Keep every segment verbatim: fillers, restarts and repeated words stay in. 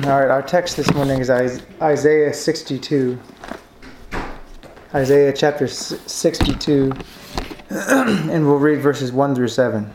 All right, our text this morning is Isaiah sixty-two. Isaiah chapter sixty-two, and we'll read verses one through seven.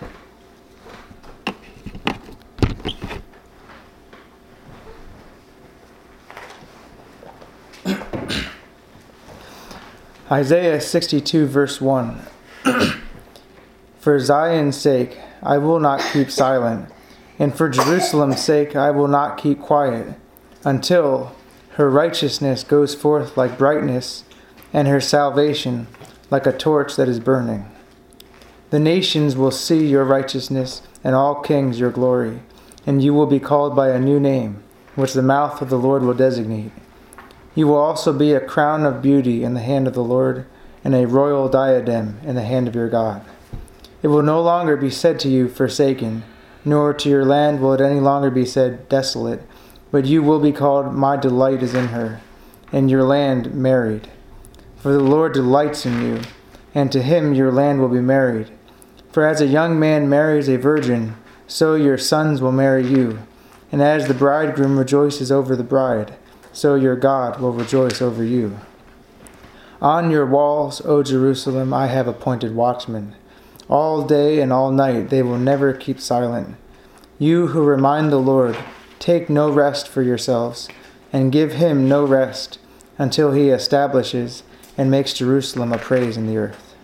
Isaiah sixty-two, verse one. For Zion's sake, I will not keep silent, and for Jerusalem's sake, I will not keep quiet, until her righteousness goes forth like brightness, and her salvation like a torch that is burning. The nations will see your righteousness, and all kings your glory, and you will be called by a new name, which the mouth of the Lord will designate. You will also be a crown of beauty in the hand of the Lord, and a royal diadem in the hand of your God. It will no longer be said to you, forsaken, nor to your land will it any longer be said, desolate, but you will be called, my delight is in her, and your land married. For the Lord delights in you, and to him your land will be married. For as a young man marries a virgin, so your sons will marry you. And as the bridegroom rejoices over the bride, so your God will rejoice over you. On your walls, O Jerusalem, I have appointed watchmen. All day and all night they will never keep silent. You who remind the Lord, take no rest for yourselves, and give him no rest, until he establishes and makes Jerusalem a praise in the earth.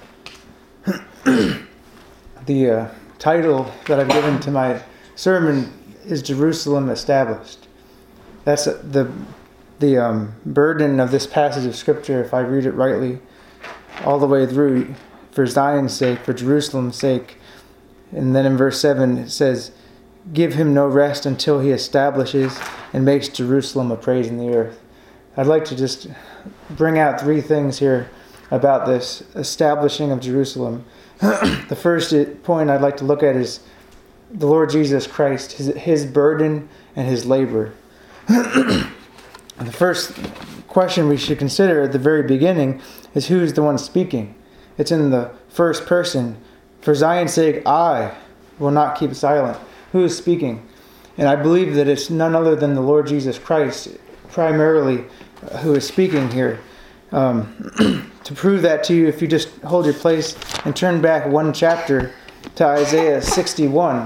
The uh, title that I've given to my sermon is Jerusalem Established. That's the the um, burden of this passage of Scripture, if I read it rightly, all the way through. For Zion's sake, for Jerusalem's sake. And then in verse seven it says, give him no rest until he establishes and makes Jerusalem a praise in the earth. I'd like to just bring out three things here about this establishing of Jerusalem. The first point I'd like to look at is the Lord Jesus Christ, his, his burden and his labor. The first question we should consider at the very beginning is who's the one speaking. It's in the first person. For Zion's sake, I will not keep silent. Who is speaking? And I believe that it's none other than the Lord Jesus Christ, primarily, uh, who is speaking here. Um, to prove that to you, if you just hold your place and turn back one chapter to Isaiah sixty-one.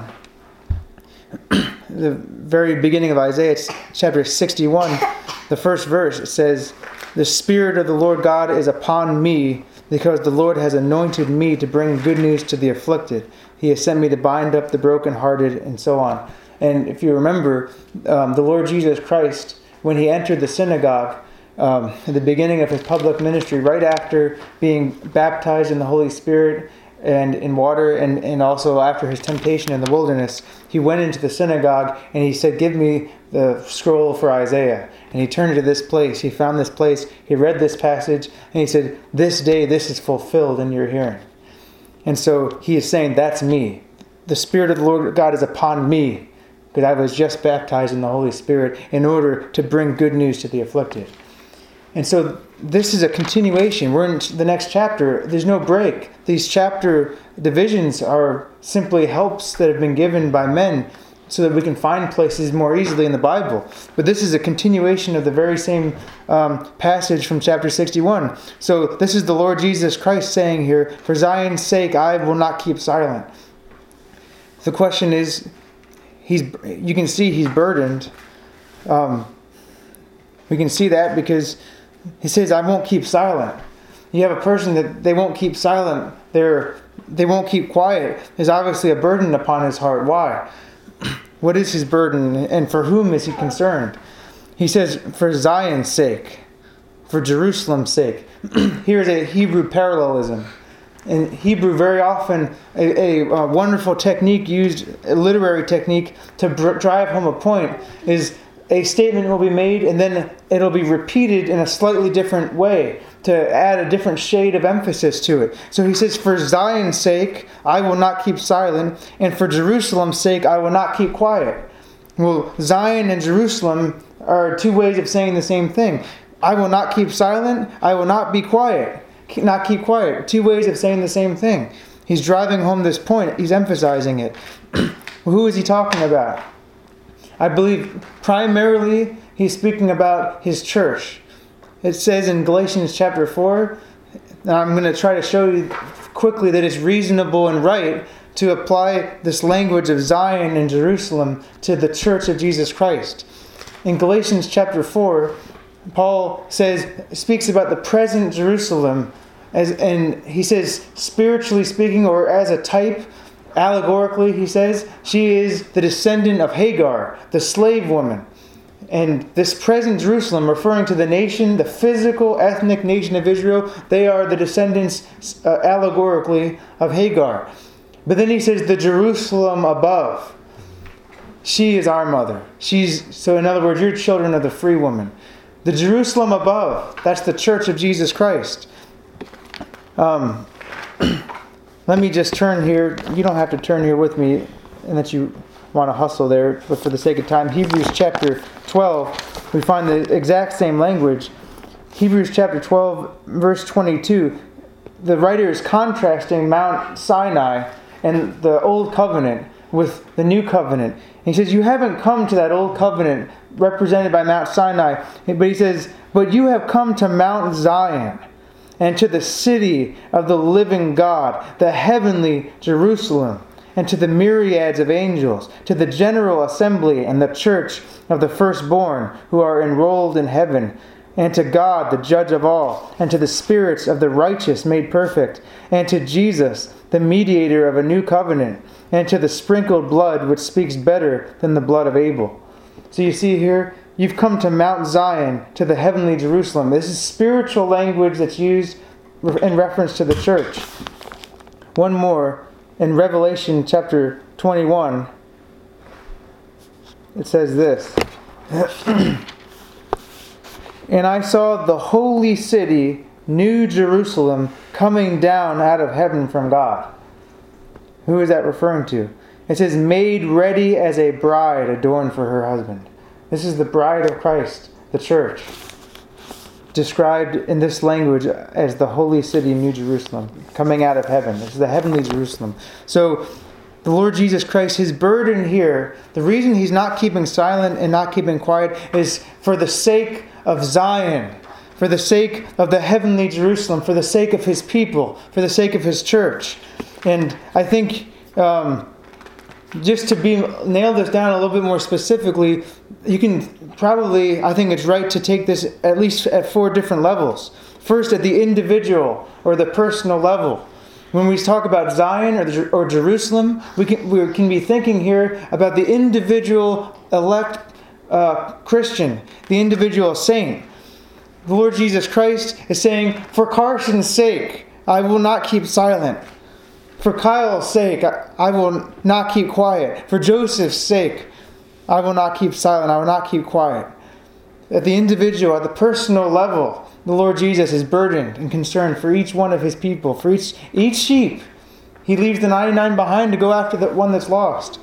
The very beginning of Isaiah chapter sixty-one, the first verse, it says, the Spirit of the Lord God is upon me, because the Lord has anointed me to bring good news to the afflicted. He has sent me to bind up the brokenhearted, and so on. And if you remember, um, the Lord Jesus Christ, when he entered the synagogue um, at the beginning of his public ministry, right after being baptized in the Holy Spirit and in water, and, and also after his temptation in the wilderness, he went into the synagogue and he said, give me the scroll for Isaiah. And he turned to this place. He found this place. He read this passage. And he said, this day this is fulfilled in your hearing. And so he is saying, that's me. The Spirit of the Lord God is upon me, because I was just baptized in the Holy Spirit in order to bring good news to the afflicted. And so this is a continuation. We're in the next chapter. There's no break. These chapter divisions are simply helps that have been given by men so that we can find places more easily in the Bible. But this is a continuation of the very same um, passage from chapter sixty-one. So this is the Lord Jesus Christ saying here, for Zion's sake, I will not keep silent. The question is, he's you can see he's burdened. Um, we can see that because he says, I won't keep silent. You have a person that they won't keep silent. They're, they won't keep quiet. There's obviously a burden upon his heart. Why? What is his burden, and for whom is he concerned? He says, for Zion's sake, for Jerusalem's sake. Here's a Hebrew parallelism. In Hebrew, very often, a, a, a wonderful technique used, a literary technique, to br- drive home a point is a statement will be made and then it'll be repeated in a slightly different way to add a different shade of emphasis to it. So he says, for Zion's sake, I will not keep silent, and for Jerusalem's sake, I will not keep quiet. Well, Zion and Jerusalem are two ways of saying the same thing. I will not keep silent, I will not be quiet. Not keep quiet. Two ways of saying the same thing. He's driving home this point. He's emphasizing it. Who is he talking about? I believe primarily he's speaking about his church. It says in Galatians chapter four, and I'm going to try to show you quickly that it's reasonable and right to apply this language of Zion and Jerusalem to the church of Jesus Christ. In Galatians chapter four, Paul says, speaks about the present Jerusalem, as, and he says, spiritually speaking, or as a type, allegorically, he says, she is the descendant of Hagar, the slave woman. And this present Jerusalem, referring to the nation, the physical, ethnic nation of Israel, they are the descendants, uh, allegorically, of Hagar. But then he says, the Jerusalem above, she is our mother. She's so in other words, you're children of the free woman. The Jerusalem above, that's the church of Jesus Christ. Um, let me just turn here. You don't have to turn here with me unless you want to hustle there, but for the sake of time, Hebrews chapter twelve, we find the exact same language. Hebrews chapter twelve, verse twenty-two, the writer is contrasting Mount Sinai and the old covenant with the new covenant. He says, you haven't come to that old covenant represented by Mount Sinai, but he says, but you have come to Mount Zion and to the city of the living God, the heavenly Jerusalem, and to the myriads of angels, to the general assembly and the church of the firstborn who are enrolled in heaven, and to God, the judge of all, and to the spirits of the righteous made perfect, and to Jesus, the mediator of a new covenant, and to the sprinkled blood which speaks better than the blood of Abel. So you see here, you've come to Mount Zion, to the heavenly Jerusalem. This is spiritual language that's used in reference to the church. One more, in Revelation chapter twenty-one, it says this. And I saw the holy city, New Jerusalem, coming down out of heaven from God. Who is that referring to? It says, made ready as a bride adorned for her husband. This is the bride of Christ, the church, described in this language as the holy city, New Jerusalem, coming out of heaven. This is the heavenly Jerusalem. So the Lord Jesus Christ, his burden here, the reason he's not keeping silent and not keeping quiet is for the sake of Zion, for the sake of the heavenly Jerusalem, for the sake of his people, for the sake of his church. And I think um, just to be nail this down a little bit more specifically, you can probably, I think it's right to take this at least at four different levels. First, at the individual or the personal level. When we talk about Zion or, the, or Jerusalem, we can, we can be thinking here about the individual elect uh, Christian, the individual saint. The Lord Jesus Christ is saying, for Carson's sake, I will not keep silent. For Kyle's sake, I, I will not keep quiet. For Joseph's sake, I will not keep silent. I will not keep quiet. At the individual, at the personal level, the Lord Jesus is burdened and concerned for each one of his people, for each each sheep. He leaves the ninety-nine behind to go after the one that's lost.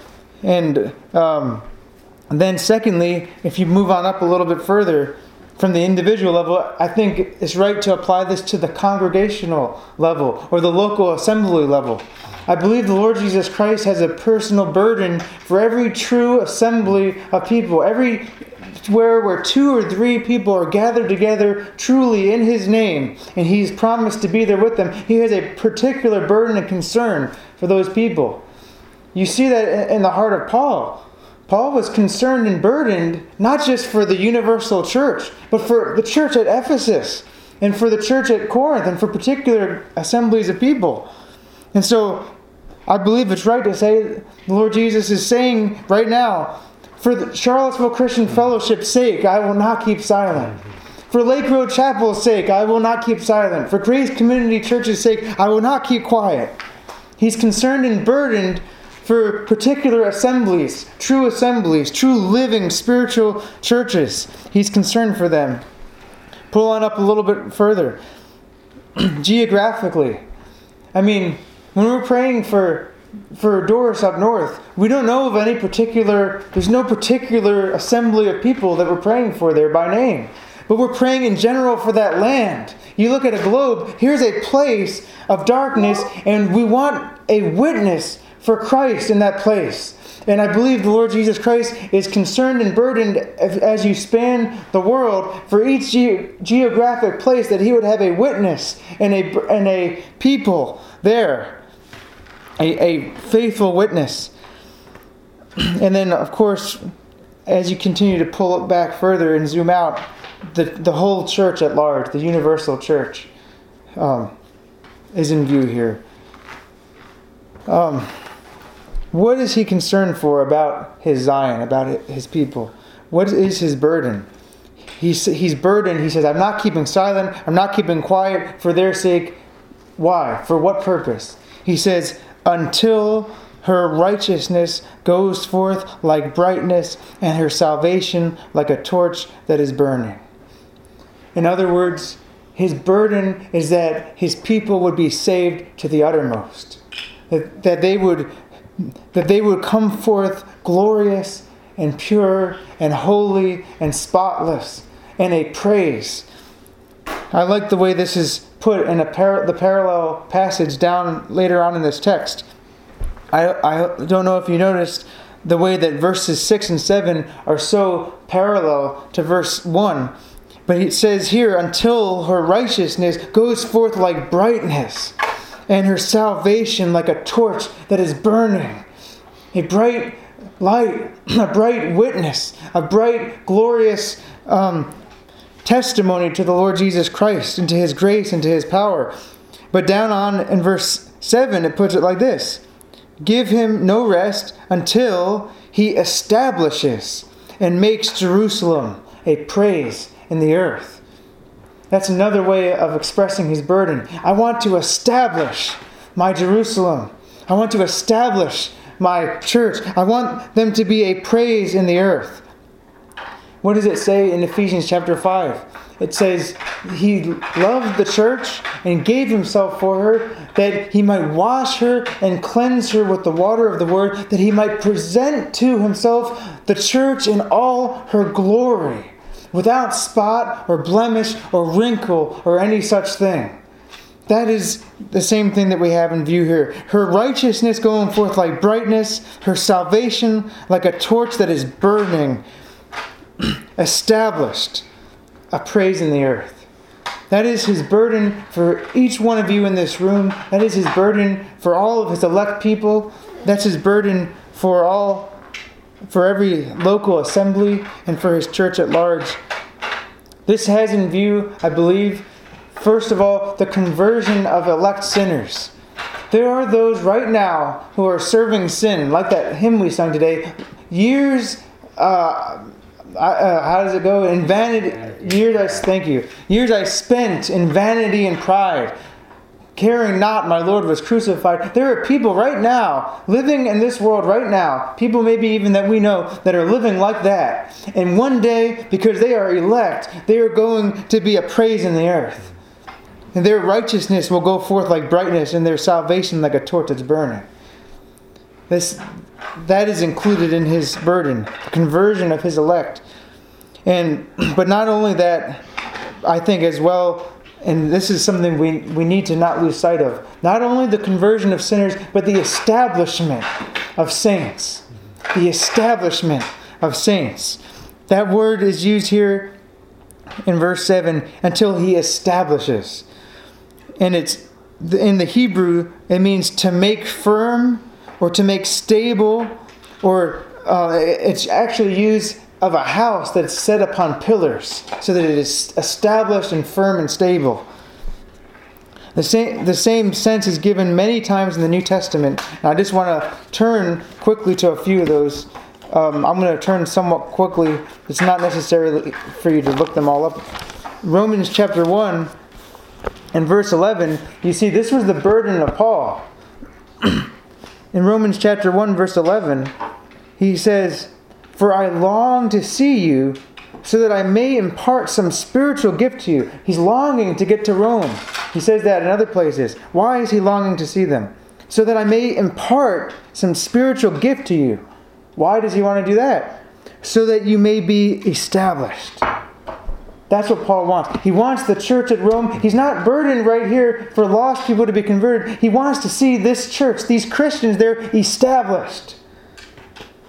And um, then secondly, if you move on up a little bit further from the individual level, I think it's right to apply this to the congregational level or the local assembly level. I believe the Lord Jesus Christ has a personal burden for every true assembly of people, every where where two or three people are gathered together truly in his name, and he's promised to be there with them. He has a particular burden and concern for those people. You see that in the heart of Paul. Paul was concerned and burdened not just for the universal church, but for the church at Ephesus and for the church at Corinth and for particular assemblies of people. And so I believe it's right to say the Lord Jesus is saying right now, for the Charlottesville Christian Fellowship's sake, I will not keep silent. For Lake Road Chapel's sake, I will not keep silent. For Grace Community Church's sake, I will not keep quiet. He's concerned and burdened for particular assemblies, true assemblies, true living spiritual churches. He's concerned for them. Pull on up a little bit further. Geographically. I mean, when we're praying for for Doris up north, we don't know of any particular, there's no particular assembly of people that we're praying for there by name. But we're praying in general for that land. You look at a globe, here's a place of darkness, and we want a witness for Christ in that place. And I believe the Lord Jesus Christ is concerned and burdened as you span the world for each ge- geographic place that he would have a witness and a, and a people there. A, a faithful witness. And then, of course, as you continue to pull it back further and zoom out, the, the whole church at large, the universal church, um, is in view here. Um... What is he concerned for about his Zion, about his people? What is his burden? He's, he's burdened. He says, I'm not keeping silent. I'm not keeping quiet for their sake. Why? For what purpose? He says, until her righteousness goes forth like brightness and her salvation like a torch that is burning. In other words, his burden is that his people would be saved to the uttermost. That, that they would... that they would come forth glorious and pure and holy and spotless and a praise. I like the way this is put in a par- the parallel passage down later on in this text. I, I don't know if you noticed the way that verses six and seven are so parallel to verse one. But it says here, until her righteousness goes forth like brightness, and her salvation like a torch that is burning. A bright light, a bright witness, a bright, glorious um, testimony to the Lord Jesus Christ and to his grace and to his power. But down on in verse seven, it puts it like this. Give him no rest until he establishes and makes Jerusalem a praise in the earth. That's another way of expressing his burden. I want to establish my Jerusalem. I want to establish my church. I want them to be a praise in the earth. What does it say in Ephesians chapter five? It says he loved the church and gave himself for her, that he might wash her and cleanse her with the water of the word, that he might present to himself the church in all her glory, without spot or blemish or wrinkle or any such thing. That is the same thing that we have in view here. Her righteousness going forth like brightness, her salvation like a torch that is burning, established, a praise in the earth. That is his burden for each one of you in this room. That is his burden for all of his elect people. That's his burden for all for every local assembly and for his church at large. This has in view, I believe, first of all, the conversion of elect sinners. There are those right now who are serving sin, like that hymn we sung today, years, uh, uh, how does it go? In vanity, years I, thank you, years I spent in vanity and pride, caring not my Lord was crucified. There are people right now, living in this world right now, people maybe even that we know, that are living like that. And one day, because they are elect, they are going to be a praise in the earth. And their righteousness will go forth like brightness, and their salvation like a torch that's burning. This, that is included in his burden, the conversion of his elect. And but not only that, I think as well, and this is something we, we need to not lose sight of. Not only the conversion of sinners, but the establishment of saints. The establishment of saints. That word is used here in verse seven, until he establishes. And it's in the Hebrew, it means to make firm or to make stable, or uh, it's actually used of a house that's set upon pillars, so that it is established and firm and stable. The same, the same sense is given many times in the New Testament. And I just want to turn quickly to a few of those. Um, I'm going to turn somewhat quickly. It's not necessary for you to look them all up. Romans chapter one and verse eleven, you see this was the burden of Paul. In Romans chapter one verse eleven, he says, "For I long to see you, so that I may impart some spiritual gift to you." He's longing to get to Rome. He says that in other places. Why is he longing to see them? "So that I may impart some spiritual gift to you." Why does he want to do that? "So that you may be established." That's what Paul wants. He wants the church at Rome. He's not burdened right here for lost people to be converted. He wants to see this church, these Christians there, established.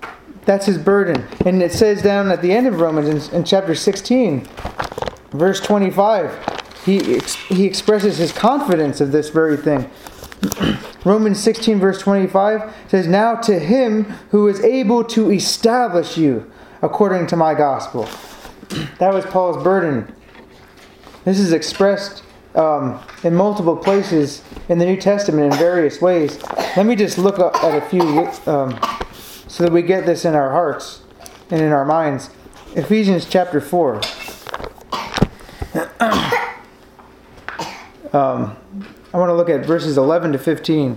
That's his burden. And it says down at the end of Romans in, in chapter sixteen, verse twenty-five, he, ex- he expresses his confidence of this very thing. Romans sixteen verse twenty-five says, "Now to him who is able to establish you according to my gospel." That was Paul's burden. This is expressed um, in multiple places in the New Testament in various ways. Let me just look up at a few um, so that we get this in our hearts and in our minds. Ephesians chapter four. um, I want to look at verses eleven to fifteen.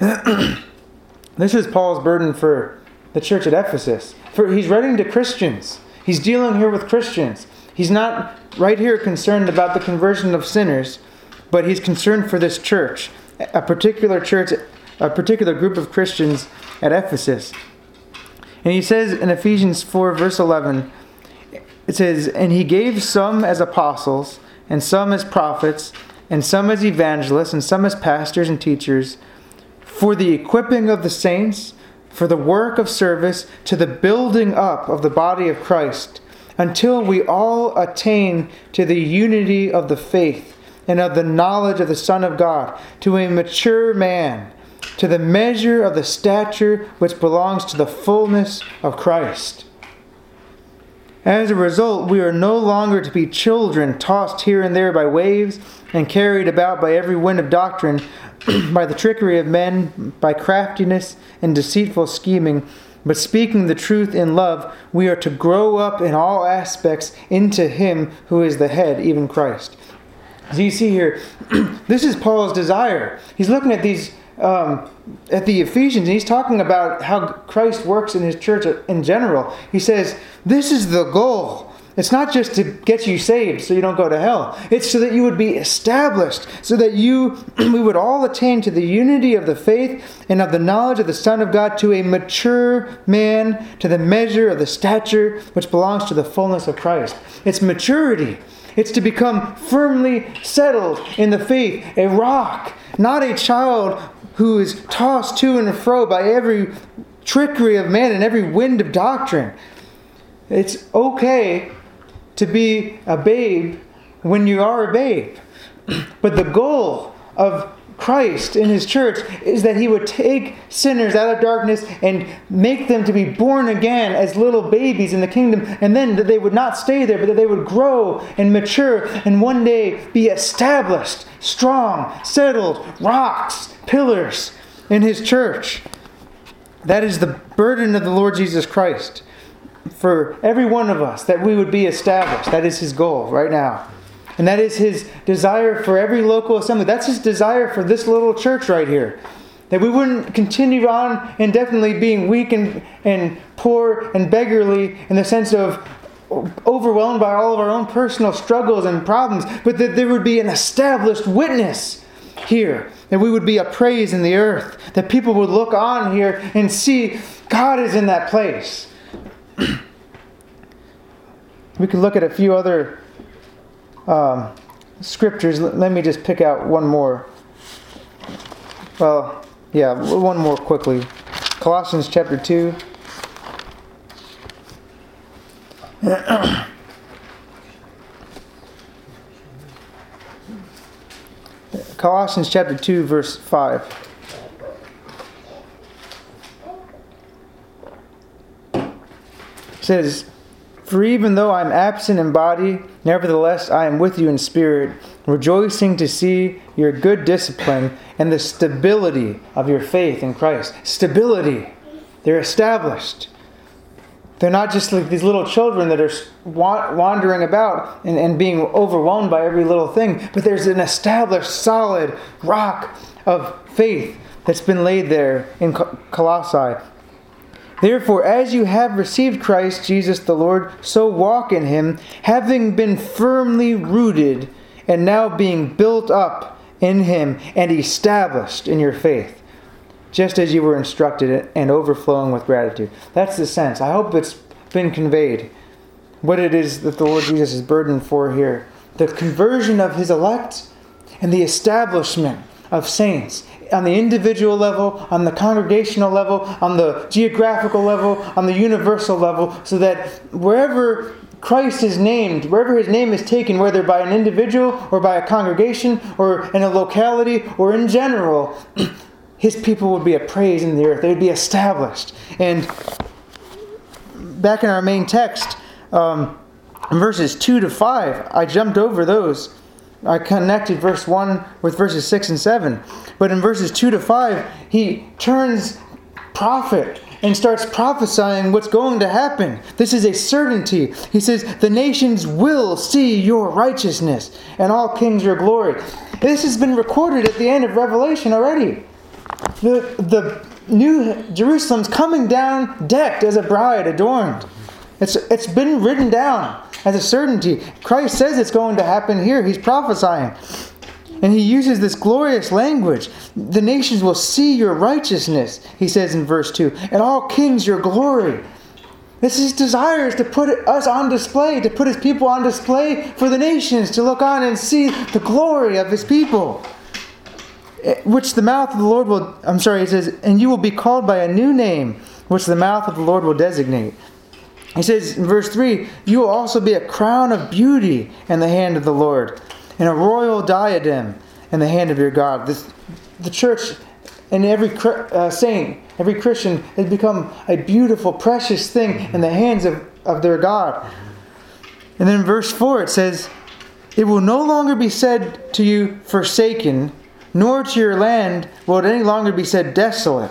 This is Paul's burden for the church at Ephesus. For he's writing to Christians. He's dealing here with Christians. He's not right here concerned about the conversion of sinners, but he's concerned for this church, a particular church, a particular group of Christians at Ephesus. And he says in Ephesians four verse eleven, it says, "And he gave some as apostles, and some as prophets, and some as evangelists, and some as pastors and teachers, for the equipping of the saints, for the work of service, to the building up of the body of Christ, until we all attain to the unity of the faith and of the knowledge of the Son of God, to a mature man, to the measure of the stature which belongs to the fullness of Christ." As a result, we are no longer to be children tossed here and there by waves and carried about by every wind of doctrine, by the trickery of men, by craftiness and deceitful scheming, but speaking the truth in love, we are to grow up in all aspects into Him who is the head, even Christ. As you see here, this is Paul's desire. He's looking at these Um, at the Ephesians, and he's talking about how Christ works in his church in general. He says, this is the goal. It's not just to get you saved so you don't go to hell. It's so that you would be established, so that you we would all attain to the unity of the faith and of the knowledge of the Son of God, to a mature man, to the measure of the stature which belongs to the fullness of Christ. It's maturity. It's to become firmly settled in the faith, a rock, not a child who is tossed to and fro by every trickery of man and every wind of doctrine. It's okay to be a babe when you are a babe. But the goal of Christ in His church is that He would take sinners out of darkness and make them to be born again as little babies in the kingdom, and then that they would not stay there, but that they would grow and mature and one day be established, strong, settled, rocks, pillars in His church. That is the burden of the Lord Jesus Christ for every one of us, that we would be established. That is His goal right now. And that is His desire for every local assembly. That's His desire for this little church right here. That we wouldn't continue on indefinitely being weak and, and poor and beggarly in the sense of overwhelmed by all of our own personal struggles and problems, but that there would be an established witness here. That we would be a praise in the earth. That people would look on here and see God is in that place. We could look at a few other Um, scriptures. Let me just pick out one more. Well, yeah, one more quickly. Colossians chapter two. Colossians chapter two, verse five. It says, "For even though I am absent in body, nevertheless I am with you in spirit, rejoicing to see your good discipline and the stability of your faith in Christ." Stability. They're established. They're not just like these little children that are wandering about and, and being overwhelmed by every little thing, but there's an established, solid rock of faith that's been laid there in Colossae. "Therefore, as you have received Christ Jesus the Lord, so walk in Him, having been firmly rooted and now being built up in Him and established in your faith, just as you were instructed, and overflowing with gratitude." That's the sense. I hope it's been conveyed what it is that the Lord Jesus is burdened for here. The conversion of His elect and the establishment of saints. On the individual level, on the congregational level, on the geographical level, on the universal level, so that wherever Christ is named, wherever his name is taken, whether by an individual or by a congregation or in a locality or in general, his people would be appraised in the earth. They would be established. And back in our main text, um, in verses two to five, I jumped over those. I connected verse one with verses six and seven. But in verses two to five, he turns prophet and starts prophesying what's going to happen. This is a certainty. He says, the nations will see your righteousness and all kings your glory. This has been recorded at the end of Revelation already. The, the new Jerusalem's coming down decked as a bride, adorned. It's, it's been written down as a certainty. Christ says it's going to happen here. He's prophesying. And he uses this glorious language. The nations will see your righteousness, he says in verse two. And all kings your glory. This is his desire is to put us on display, to put his people on display for the nations, to look on and see the glory of his people. Which the mouth of the Lord will, I'm sorry, it says, and you will be called by a new name, which the mouth of the Lord will designate. He says in verse three, you will also be a crown of beauty in the hand of the Lord, and a royal diadem in the hand of your God. This, the church and every uh, saint, every Christian has become a beautiful, precious thing in the hands of, of their God. And then in verse four it says, it will no longer be said to you forsaken, nor to your land will it any longer be said desolate.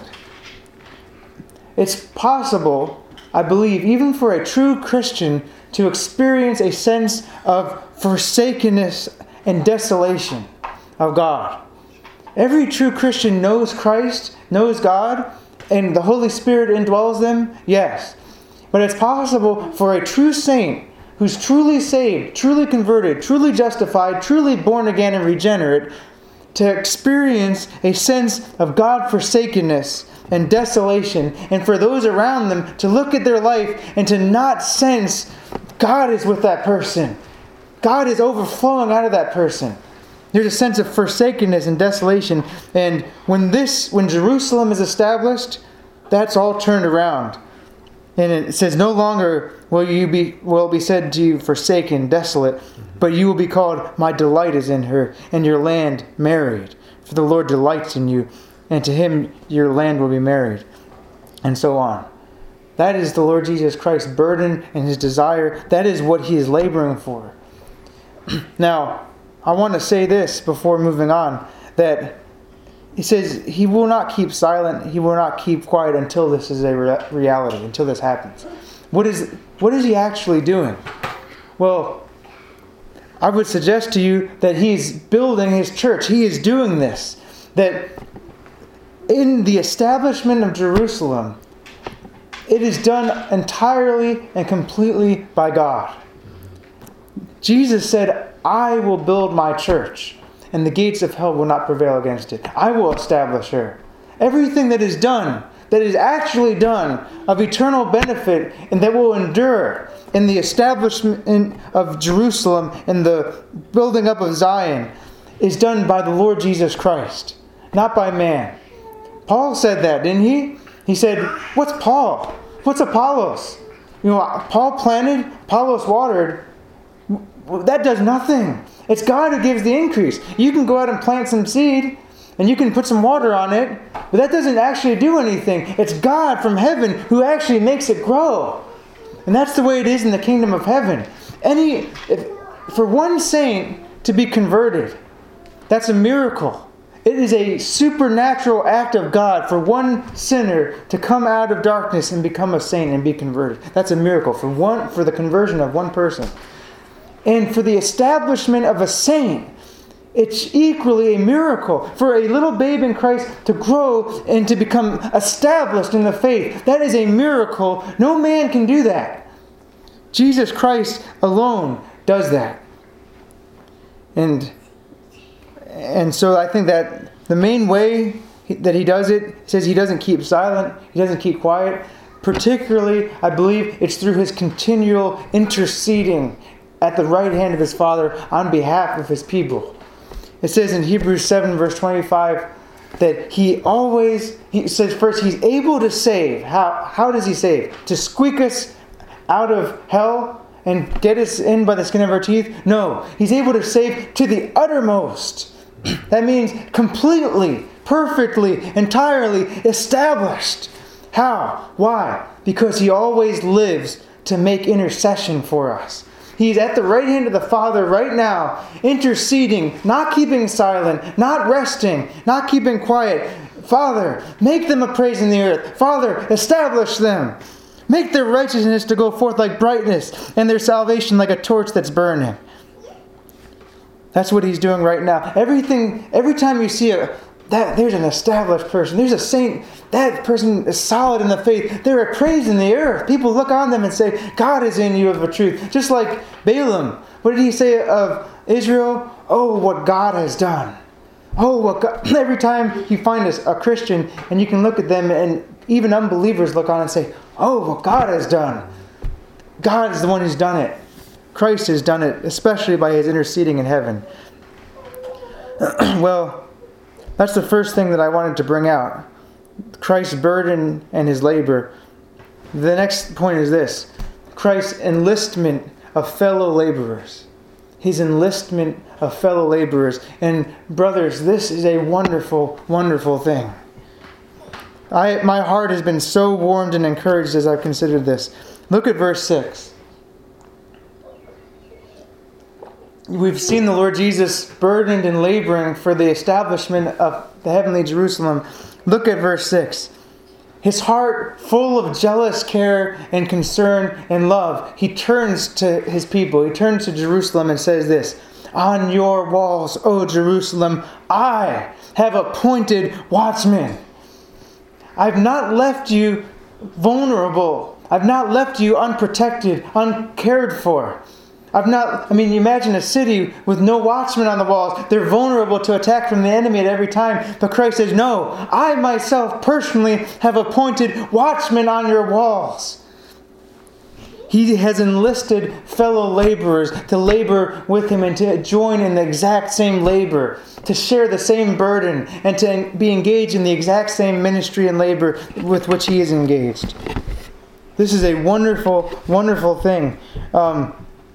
It's possible, I believe, even for a true Christian to experience a sense of forsakenness and desolation of God. Every true Christian knows Christ, knows God, and the Holy Spirit indwells them, yes. But it's possible for a true saint who's truly saved, truly converted, truly justified, truly born again and regenerate, to experience a sense of God-forsakenness and desolation, and for those around them to look at their life and to not sense God is with that person. God is overflowing out of that person. There's a sense of forsakenness and desolation, and when this, when Jerusalem is established, that's all turned around. And it says, no longer will you be will be said to you forsaken, desolate, but you will be called, my delight is in her, and your land married. For the Lord delights in you, and to him your land will be married. And so on. That is the Lord Jesus Christ's burden and his desire. That is what he is laboring for. Now, I want to say this before moving on, that he says he will not keep silent, he will not keep quiet until this is a re- reality, until this happens. What is what is he actually doing? Well, I would suggest to you that he's building his church. He is doing this. That in the establishment of Jerusalem, it is done entirely and completely by God. Jesus said, I will build my church, and the gates of hell will not prevail against it. I will establish her. Everything that is done, that is actually done, of eternal benefit, and that will endure in the establishment of Jerusalem and the building up of Zion, is done by the Lord Jesus Christ, not by man. Paul said that, didn't he? He said, what's Paul? What's Apollos? You know, Paul planted, Apollos watered. That does nothing. It's God who gives the increase. You can go out and plant some seed, and you can put some water on it, but that doesn't actually do anything. It's God from heaven who actually makes it grow. And that's the way it is in the kingdom of heaven. Any, if, for one saint to be converted, that's a miracle. It is a supernatural act of God for one sinner to come out of darkness and become a saint and be converted. That's a miracle for one, for the conversion of one person. And for the establishment of a saint, it's equally a miracle for a little babe in Christ to grow and to become established in the faith. That is a miracle. No man can do that. Jesus Christ alone does that. And and so I think that the main way that he does it, he says he doesn't keep silent, he doesn't keep quiet. Particularly, I believe it's through his continual interceding at the right hand of his Father on behalf of his people. It says in Hebrews seven, verse twenty-five, that he always, he says first, he's able to save. How, how does he save? To squeak us out of hell and get us in by the skin of our teeth? No, he's able to save to the uttermost. That means completely, perfectly, entirely established. How? Why? Because he always lives to make intercession for us. He's at the right hand of the Father right now, interceding, not keeping silent, not resting, not keeping quiet. Father, make them a praise in the earth. Father, establish them. Make their righteousness to go forth like brightness, and their salvation like a torch that's burning. That's what he's doing right now. Everything, every time you see a that there's an established person, there's a saint, that person is solid in the faith, they're a praise in the earth. People look on them and say, God is in you of a truth. Just like Balaam. What did he say of Israel? Oh, what God has done. Oh, what God. Every time you find a, a Christian and you can look at them, and even unbelievers look on and say, oh, what God has done. God is the one who's done it. Christ has done it, especially by his interceding in heaven. Well, that's the first thing that I wanted to bring out. Christ's burden and his labor. The next point is this. Christ's enlistment of fellow laborers. His enlistment of fellow laborers. And brothers, this is a wonderful, wonderful thing. I, my heart has been so warmed and encouraged as I've considered this. Look at verse six. We've seen the Lord Jesus burdened and laboring for the establishment of the heavenly Jerusalem. Look at verse six. His heart full of jealous care and concern and love. He turns to his people. He turns to Jerusalem and says this. On your walls, O Jerusalem, I have appointed watchmen. I've not left you vulnerable. I've not left you unprotected, uncared for. I've not, I mean, you imagine a city with no watchmen on the walls. They're vulnerable to attack from the enemy at every time. But Christ says, no, I myself personally have appointed watchmen on your walls. He has enlisted fellow laborers to labor with him and to join in the exact same labor, to share the same burden, and to be engaged in the exact same ministry and labor with which he is engaged. This is a wonderful, wonderful thing. Um,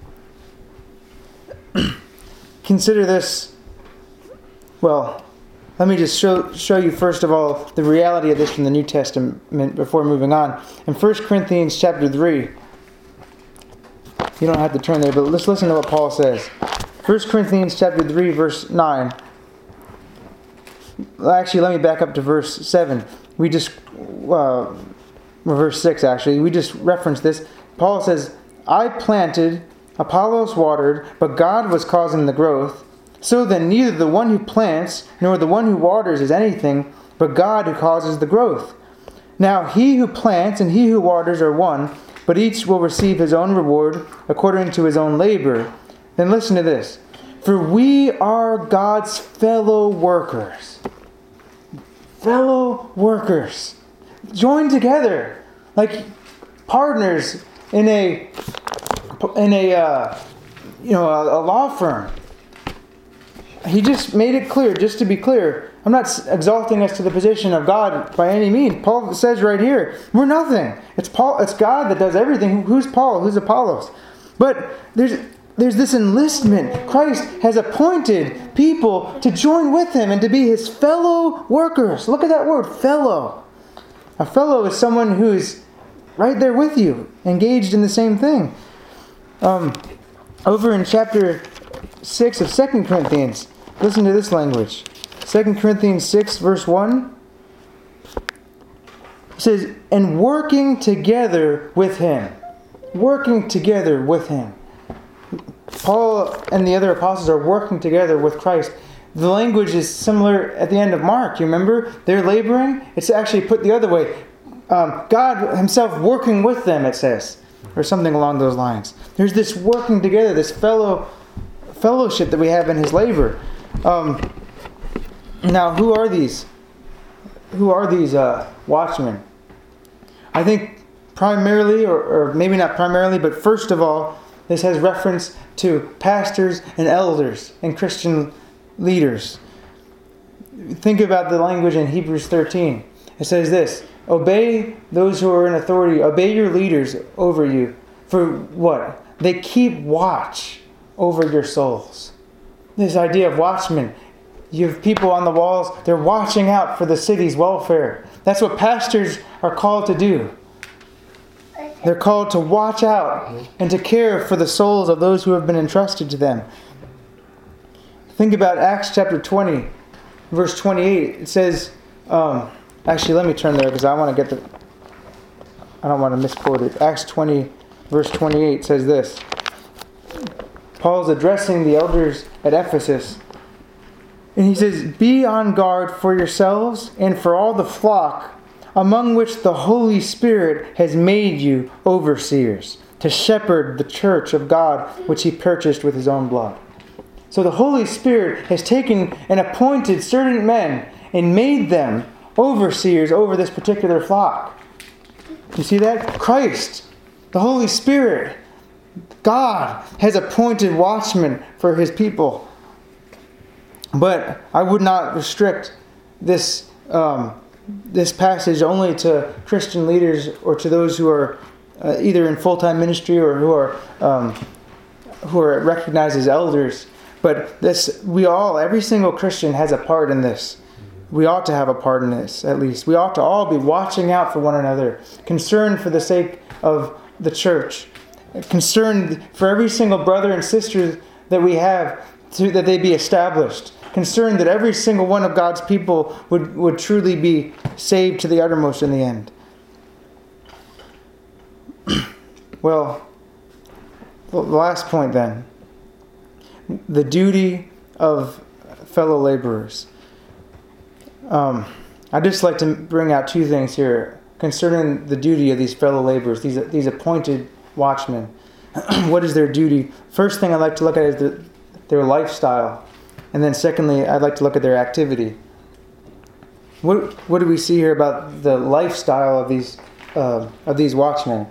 Consider this, well, let me just show show you first of all the reality of this from the New Testament before moving on. In First Corinthians chapter three, you don't have to turn there, but let's listen to what Paul says. First Corinthians chapter three, verse nine. Actually, let me back up to verse seven. We just, uh, verse six actually, we just referenced this. Paul says, I planted, Apollos watered, but God was causing the growth. So then neither the one who plants nor the one who waters is anything, but God who causes the growth. Now he who plants and he who waters are one, but each will receive his own reward according to his own labor. Then listen to this. For we are God's fellow workers. Fellow workers. Joined together like partners in a in a uh, you know a, a law firm. He just made it clear, just to be clear. I'm not exalting us to the position of God by any means. Paul says right here, we're nothing. It's Paul. It's God that does everything. Who's Paul? Who's Apollos? But there's there's this enlistment. Christ has appointed people to join with him and to be his fellow workers. Look at that word, fellow. A fellow is someone who's right there with you, engaged in the same thing. Um, over in chapter six of Second Corinthians, listen to this language. Second Corinthians six, verse one. It says, and working together with him. Working together with him. Paul and the other apostles are working together with Christ. The language is similar at the end of Mark. You remember? They're laboring. It's actually put the other way. Um, God himself working with them, it says. Or something along those lines. There's this working together, this fellow fellowship that we have in his labor. Um, now, who are these? Who are these uh, watchmen? I think primarily, or, or maybe not primarily, but first of all, this has reference to pastors and elders in Christian leaders. Think about the language in Hebrews thirteen. It says this, obey those who are in authority, obey your leaders over you. For what? They keep watch over your souls. This idea of watchmen. You have people on the walls, they're watching out for the city's welfare. That's what pastors are called to do. They're called to watch out and to care for the souls of those who have been entrusted to them. Think about Acts chapter twenty, verse twenty-eight. It says, um, actually let me turn there because I want to get the, I don't want to misquote it. Acts twenty, verse twenty-eight says this. Paul's addressing the elders at Ephesus. And he says, be on guard for yourselves and for all the flock, among which the Holy Spirit has made you overseers, to shepherd the church of God, which he purchased with his own blood. So the Holy Spirit has taken and appointed certain men and made them overseers over this particular flock. You see that? Christ, the Holy Spirit, God has appointed watchmen for his people. But I would not restrict this um, this passage only to Christian leaders or to those who are uh, either in full-time ministry or who are um, who are recognized as elders. But this, we all, every single Christian has a part in this. We ought to have a part in this, at least. We ought to all be watching out for one another, concerned for the sake of the church, concerned for every single brother and sister that we have, to, that they be established, concerned that every single one of God's people would, would truly be saved to the uttermost in the end. Well, the last point then, the duty of fellow laborers. Um, I'd just like to bring out two things here concerning the duty of these fellow laborers, these these appointed watchmen. What is their duty? First thing I'd like to look at is the, their lifestyle. And then secondly, I'd like to look at their activity. What what do we see here about the lifestyle of these uh, of these watchmen?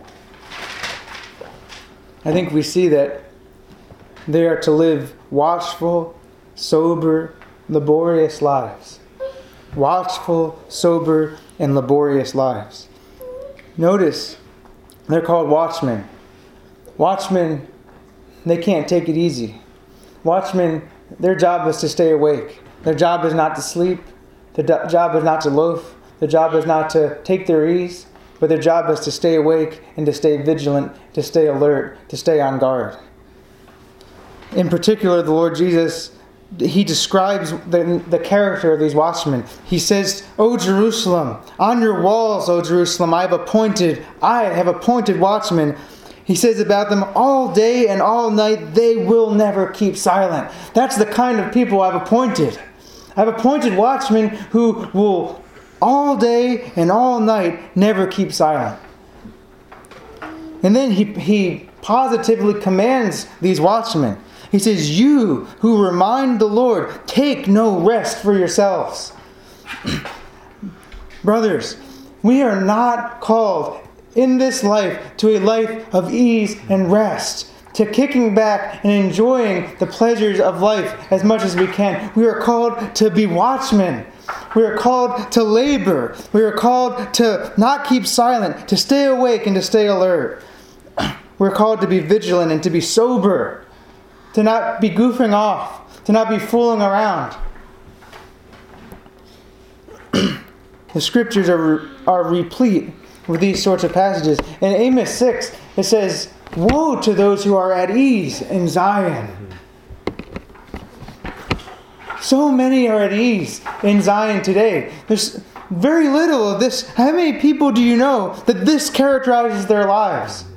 I think we see that they are to live watchful, sober, laborious lives. Watchful, sober, and laborious lives. Notice, they're called watchmen. Watchmen, they can't take it easy. Watchmen, their job is to stay awake. Their job is not to sleep. Their do- job is not to loaf. Their job is not to take their ease. But their job is to stay awake and to stay vigilant, to stay alert, to stay on guard. In particular, the Lord Jesus, he describes the, the character of these watchmen. He says, O Jerusalem, on your walls, O Jerusalem, I have appointed, I have appointed watchmen. He says about them, all day and all night, they will never keep silent. That's the kind of people I've appointed. I've appointed watchmen who will all day and all night never keep silent. And then he, he positively commands these watchmen. He says, you who remind the Lord, take no rest for yourselves. Brothers, we are not called in this life to a life of ease and rest, to kicking back and enjoying the pleasures of life as much as we can. We are called to be watchmen. We are called to labor. We are called to not keep silent, to stay awake and to stay alert. We're called to be vigilant and to be sober, to not be goofing off, to not be fooling around. The scriptures are, are replete with these sorts of passages. In Amos six, it says, woe to those who are at ease in Zion. So many are at ease in Zion today. There's very little of this. How many people do you know that this characterizes their lives?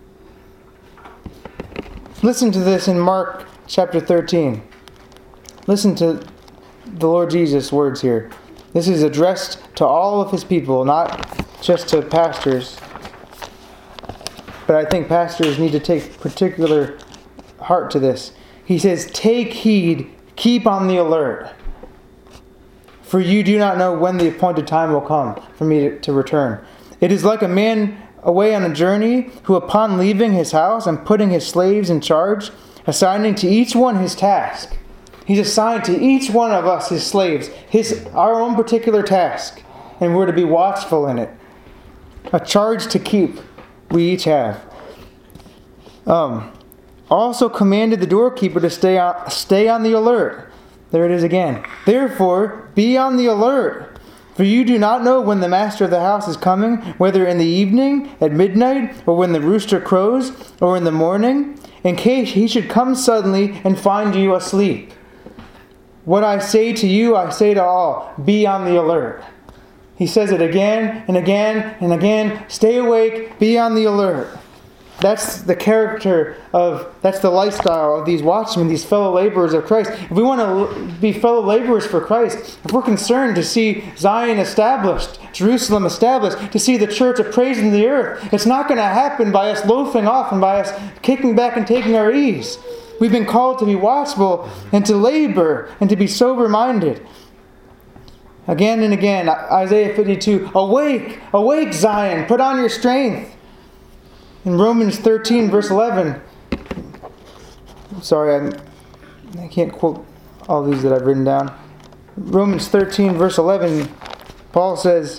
Listen to this in Mark chapter thirteen. Listen to the Lord Jesus' words here. This is addressed to all of his people, not just to pastors. But I think pastors need to take particular heart to this. He says, take heed, keep on the alert. For you do not know when the appointed time will come for me to, to return. It is like a man away on a journey who, upon leaving his house and putting his slaves in charge, assigning to each one his task, He's assigned to each one of us, his slaves, his our own particular task, and we're to be watchful in it. A charge to keep we each have. Um, also commanded the doorkeeper to stay on, stay on the alert. There it is again. Therefore, be on the alert, for you do not know when the master of the house is coming, whether in the evening, at midnight, or when the rooster crows, or in the morning, in case he should come suddenly and find you asleep. What I say to you, I say to all, be on the alert. He says it again and again and again. Stay awake, be on the alert. That's the character of, that's the lifestyle of these watchmen, these fellow laborers of Christ. If we want to be fellow laborers for Christ, if we're concerned to see Zion established, Jerusalem established, to see the church appraised in the earth, it's not going to happen by us loafing off and by us kicking back and taking our ease. We've been called to be watchful and to labor and to be sober-minded. Again and again, Isaiah fifty-two, awake, awake Zion, put on your strength. In Romans thirteen, verse eleven, I'm sorry, I'm, I can't quote all these that I've written down. Romans thirteen, verse eleven, Paul says,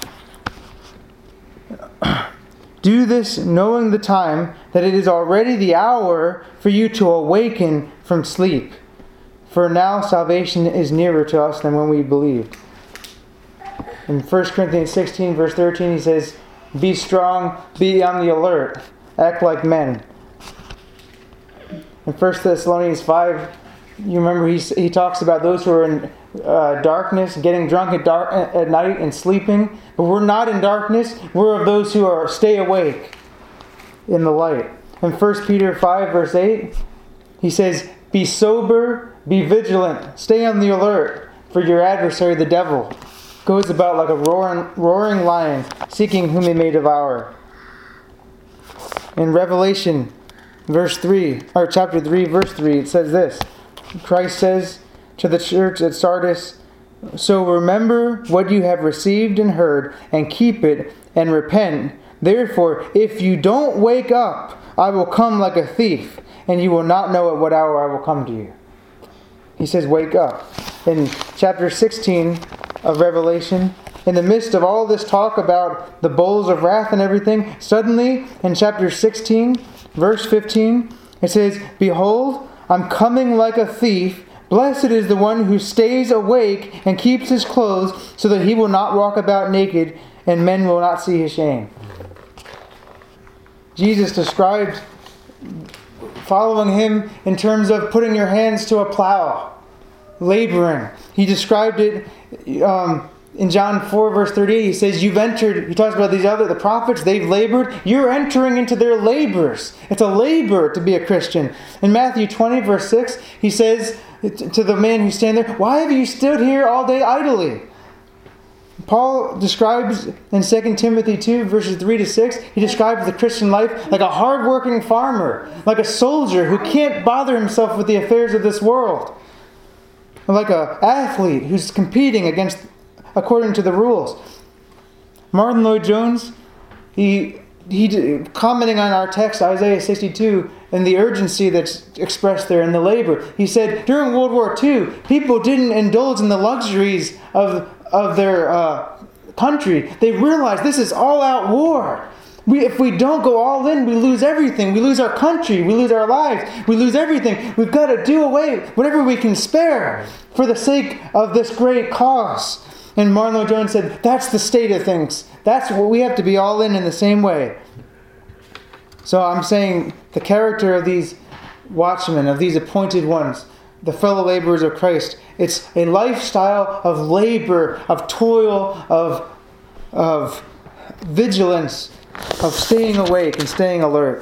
do this knowing the time, that it is already the hour for you to awaken from sleep. For now salvation is nearer to us than when we believed. In First Corinthians sixteen, verse thirteen, he says, be strong, be on the alert, act like men. In First Thessalonians five, you remember he, he talks about those who are in uh, darkness, getting drunk at, dark, at night and sleeping. But we're not in darkness, we're of those who are stay awake in the light. In First Peter five, verse eight, he says, be sober, be vigilant, stay on the alert, for your adversary the devil goes about like a roaring, roaring lion, seeking whom he may devour. In Revelation, verse three, or chapter three, verse three, it says this. Christ says to the church at Sardis, so remember what you have received and heard, and keep it, and repent. Therefore, if you don't wake up, I will come like a thief, and you will not know at what hour I will come to you. He says, wake up. In chapter sixteen of Revelation, in the midst of all this talk about the bowls of wrath and everything, suddenly in chapter sixteen, verse fifteen, it says, behold, I'm coming like a thief. Blessed is the one who stays awake and keeps his clothes, so that he will not walk about naked, and men will not see his shame. Jesus described following him in terms of putting your hands to a plow, laboring. He described it um, in John four, verse thirty-eight. He says, you've entered, he talks about these other, the prophets, they've labored. You're entering into their labors. It's a labor to be a Christian. In Matthew twenty, verse six, he says to the man who's standing there, why have you stood here all day idly? Paul describes in Second Timothy two, verses three to six, he describes the Christian life like a hard-working farmer, like a soldier who can't bother himself with the affairs of this world, like an athlete who's competing against according to the rules. Martin Lloyd-Jones, he he commenting on our text, Isaiah sixty-two, and the urgency that's expressed there in the labor. He said, during World War Two, people didn't indulge in the luxuries of of their uh, country. They realized this is all-out war. We, if we don't go all in, we lose everything. We lose our country. We lose our lives. We lose everything. We've got to do away whatever we can spare for the sake of this great cause. And Martin Lloyd-Jones said, that's the state of things. That's what we have to be all in in the same way. So I'm saying the character of these watchmen, of these appointed ones, the fellow laborers of Christ, it's a lifestyle of labor, of toil, of, of vigilance, of staying awake and staying alert.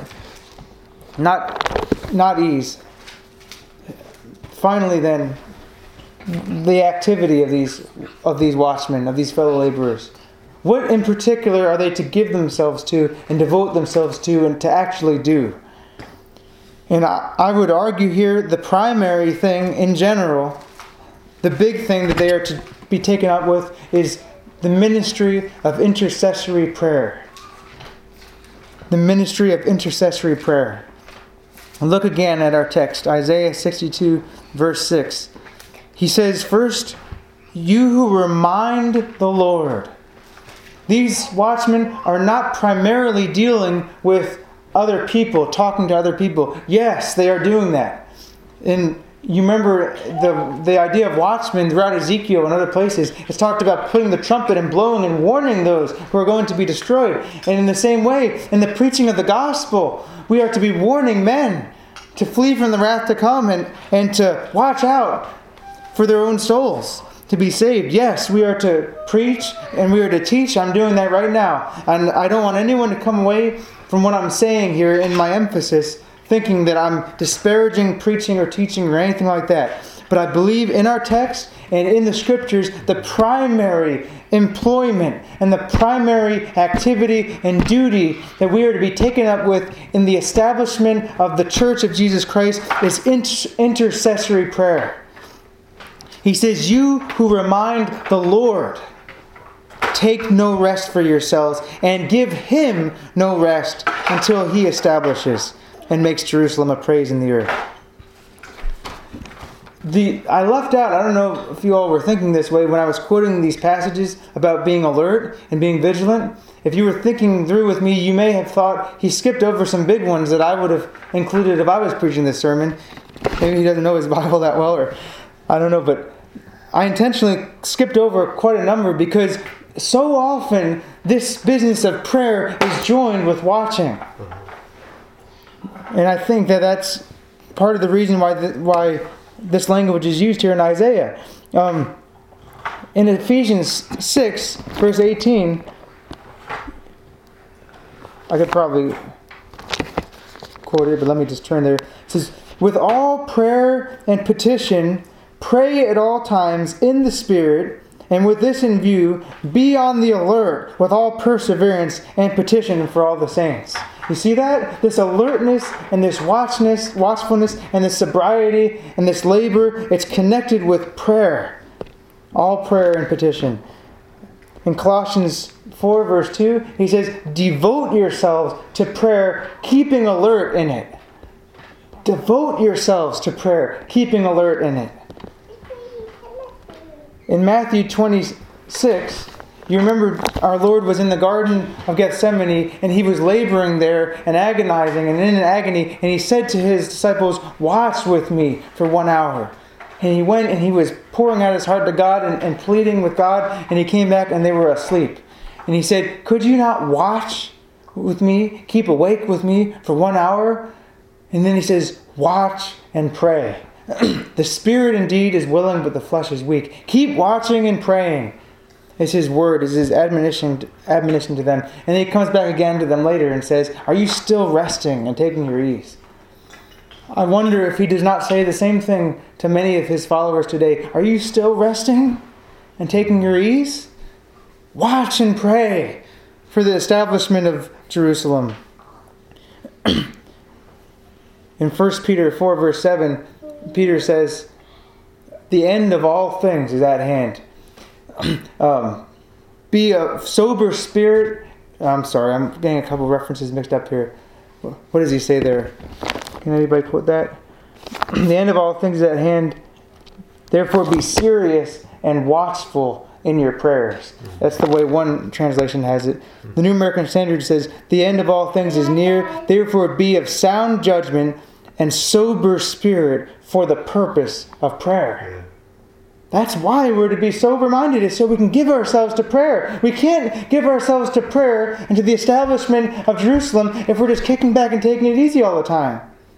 Not, not ease. Finally then, the activity of these of these watchmen, of these fellow laborers. What in particular are they to give themselves to and devote themselves to and to actually do? And I, I would argue here the primary thing in general, the big thing that they are to be taken up with is the ministry of intercessory prayer. The ministry of intercessory prayer. Look again at our text, Isaiah sixty-two, verse six. He says, first, you who remind the Lord. These watchmen are not primarily dealing with other people, talking to other people. Yes, they are doing that. And you remember the the idea of watchmen throughout Ezekiel and other places. It's talked about putting the trumpet and blowing and warning those who are going to be destroyed. And in the same way, in the preaching of the gospel, we are to be warning men to flee from the wrath to come and, and to watch out for their own souls, to be saved. Yes, we are to preach and we are to teach. I'm doing that right now. And I don't want anyone to come away from what I'm saying here in my emphasis thinking that I'm disparaging preaching or teaching or anything like that. But I believe in our text and in the scriptures, the primary employment and the primary activity and duty that we are to be taken up with in the establishment of the Church of Jesus Christ is inter- intercessory prayer. He says, you who remind the Lord, take no rest for yourselves and give Him no rest until He establishes and makes Jerusalem a praise in the earth. The I left out, I don't know if you all were thinking this way when I was quoting these passages about being alert and being vigilant. If you were thinking through with me, you may have thought he skipped over some big ones that I would have included if I was preaching this sermon. Maybe he doesn't know his Bible that well, or I don't know, but I intentionally skipped over quite a number because so often this business of prayer is joined with watching. And I think that that's part of the reason why the, why this language is used here in Isaiah. Um, in Ephesians six, verse eighteen, I could probably quote it, but let me just turn there. It says, with all prayer and petition, pray at all times in the Spirit, and with this in view, be on the alert with all perseverance and petition for all the saints. You see that? This alertness and this watchness, watchfulness and this sobriety and this labor, it's connected with prayer. All prayer and petition. In Colossians four verse two, he says, devote yourselves to prayer, keeping alert in it. Devote yourselves to prayer, keeping alert in it. In Matthew twenty-six, you remember our Lord was in the Garden of Gethsemane and He was laboring there and agonizing and in an agony, and He said to His disciples, watch with me for one hour. And He went and He was pouring out His heart to God and, and pleading with God, and He came back and they were asleep. And He said, could you not watch with me, keep awake with me for one hour? And then He says, watch and pray. The spirit indeed is willing, but the flesh is weak. Keep watching and praying. It's His word, it's His admonition, admonition to them. And then He comes back again to them later and says, are you still resting and taking your ease? I wonder if He does not say the same thing to many of His followers today. Are you still resting and taking your ease? Watch and pray for the establishment of Jerusalem. In First Peter four verse seven, Peter says, the end of all things is at hand. Um, be a sober spirit. I'm sorry, I'm getting a couple references mixed up here. What does he say there? Can anybody quote that? The end of all things is at hand. Therefore be serious and watchful in your prayers. That's the way one translation has it. The New American Standard says, the end of all things is near. Therefore be of sound judgment and sober spirit for the purpose of prayer. That's why we're to be sober-minded, is so we can give ourselves to prayer. We can't give ourselves to prayer and to the establishment of Jerusalem if we're just kicking back and taking it easy all the time.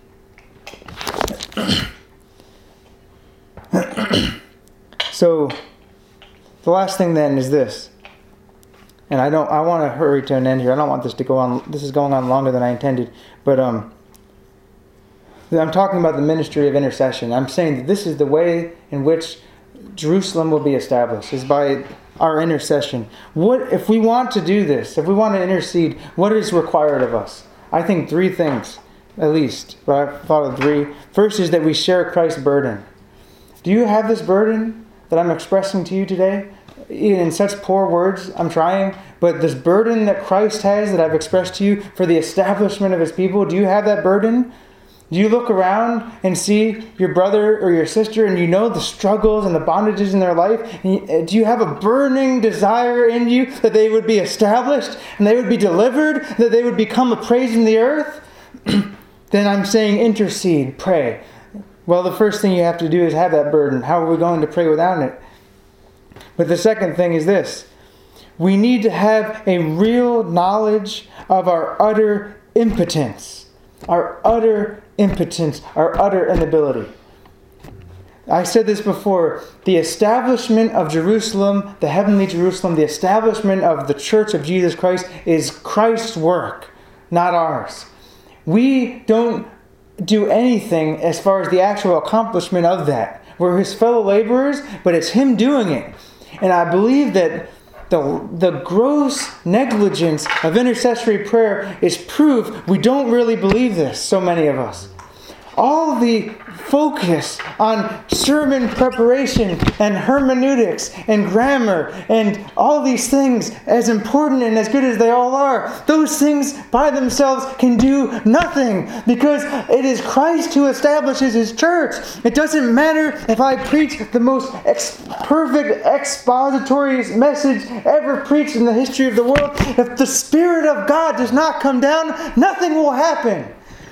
So, the last thing then is this. And I don't I want to hurry to an end here. I don't want this to go on. This is going on longer than I intended. But um I'm talking about the ministry of intercession. I'm saying that this is the way in which Jerusalem will be established, is by our intercession. What if we want to do this, if we want to intercede, what is required of us? I think three things, at least. But I thought of three. First is that we share Christ's burden. Do you have this burden that I'm expressing to you today? In such poor words, I'm trying, but this burden that Christ has that I've expressed to you for the establishment of His people, do you have that burden? Do you look around and see your brother or your sister and you know the struggles and the bondages in their life? And do you have a burning desire in you that they would be established and they would be delivered, that they would become a praise in the earth? Then I'm saying intercede, pray. Well, the first thing you have to do is have that burden. How are we going to pray without it? But the second thing is this. We need to have a real knowledge of our utter impotence. Our utter impotence, our utter inability. I said this before. The establishment of Jerusalem, the heavenly Jerusalem, the establishment of the Church of Jesus Christ is Christ's work, not ours. We don't do anything as far as the actual accomplishment of that. We're His fellow laborers, but it's Him doing it. And I believe that the, the gross negligence of intercessory prayer is proof we don't really believe this, so many of us. All the focus on sermon preparation and hermeneutics and grammar and all these things, as important and as good as they all are, those things by themselves can do nothing, because it is Christ who establishes His church. It doesn't matter if I preach the most ex- perfect expository message ever preached in the history of the world. If the Spirit of God does not come down, nothing will happen.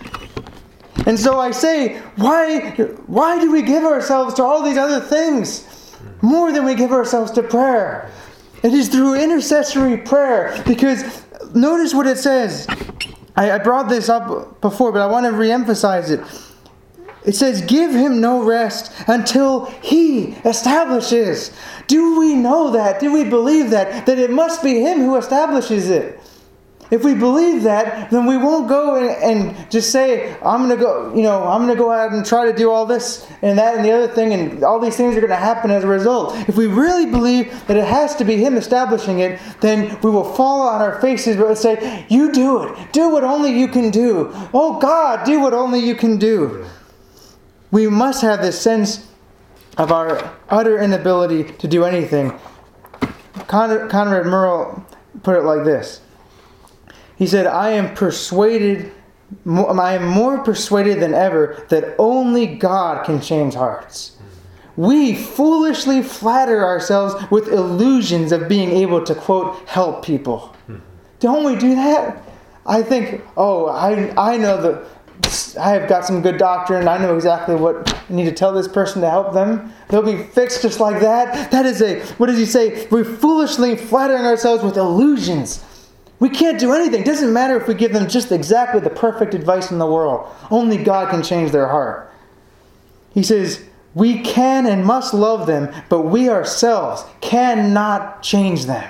And so I say, why, why do we give ourselves to all these other things more than we give ourselves to prayer? It is through intercessory prayer. Because notice what it says. I, I brought this up before, but I want to reemphasize it. It says, give Him no rest until He establishes. Do we know that? Do we believe that? That it must be Him who establishes it. If we believe that, then we won't go and, and just say, I'm going to go, you know, I'm going to go out and try to do all this and that and the other thing, and all these things are going to happen as a result. If we really believe that it has to be Him establishing it, then we will fall on our faces and say, you do it. Do what only you can do. Oh God, do what only you can do. We must have this sense of our utter inability to do anything. Conrad, Conrad Merle put it like this. He said, I am persuaded, I am more persuaded than ever that only God can change hearts. We foolishly flatter ourselves with illusions of being able to, quote, help people. Don't we do that? I think, oh, I I know that I have got some good doctrine. I know exactly what I need to tell this person to help them. They'll be fixed just like that. That is a, what does he say? We're foolishly flattering ourselves with illusions. We can't do anything. It doesn't matter if we give them just exactly the perfect advice in the world. Only God can change their heart. He says, we can and must love them, but we ourselves cannot change them.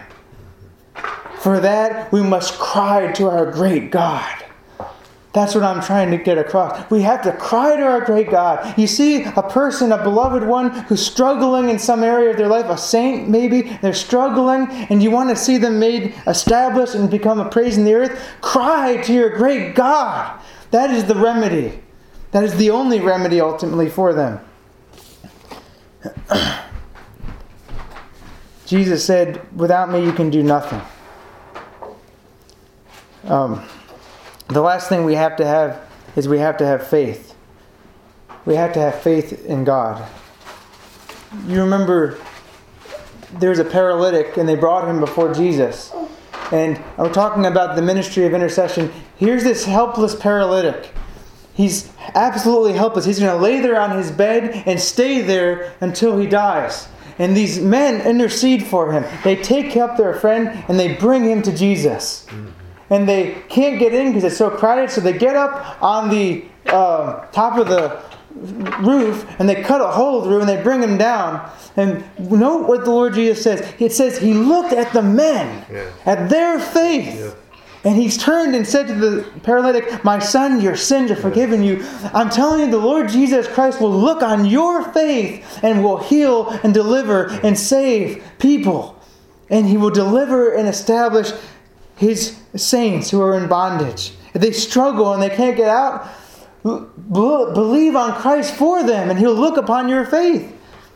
For that, we must cry to our great God. That's what I'm trying to get across. We have to cry to our great God. You see a person, a beloved one, who's struggling in some area of their life, a saint maybe, they're struggling, and you want to see them made established and become a praise in the earth. Cry to your great God. That is the remedy. That is the only remedy ultimately for them. Jesus said, without me you can do nothing. Um... The last thing we have to have is we have to have faith. We have to have faith in God. You remember there was a paralytic and they brought him before Jesus. And I'm talking about the ministry of intercession. Here's this helpless paralytic. He's absolutely helpless. He's going to lay there on his bed and stay there until he dies. And these men intercede for him. They take up their friend and they bring him to Jesus. And they can't get in because it's so crowded, so they get up on the uh, top of the roof and they cut a hole through and they bring him down. And note what the Lord Jesus says. It says he looked at the men, yeah. at their faith. Yeah. And he's turned and said to the paralytic, my son, your sins are forgiven you. I'm telling you, the Lord Jesus Christ will look on your faith and will heal and deliver and save people. And He will deliver and establish His saints who are in bondage. If they struggle and they can't get out, believe on Christ for them and He'll look upon your faith.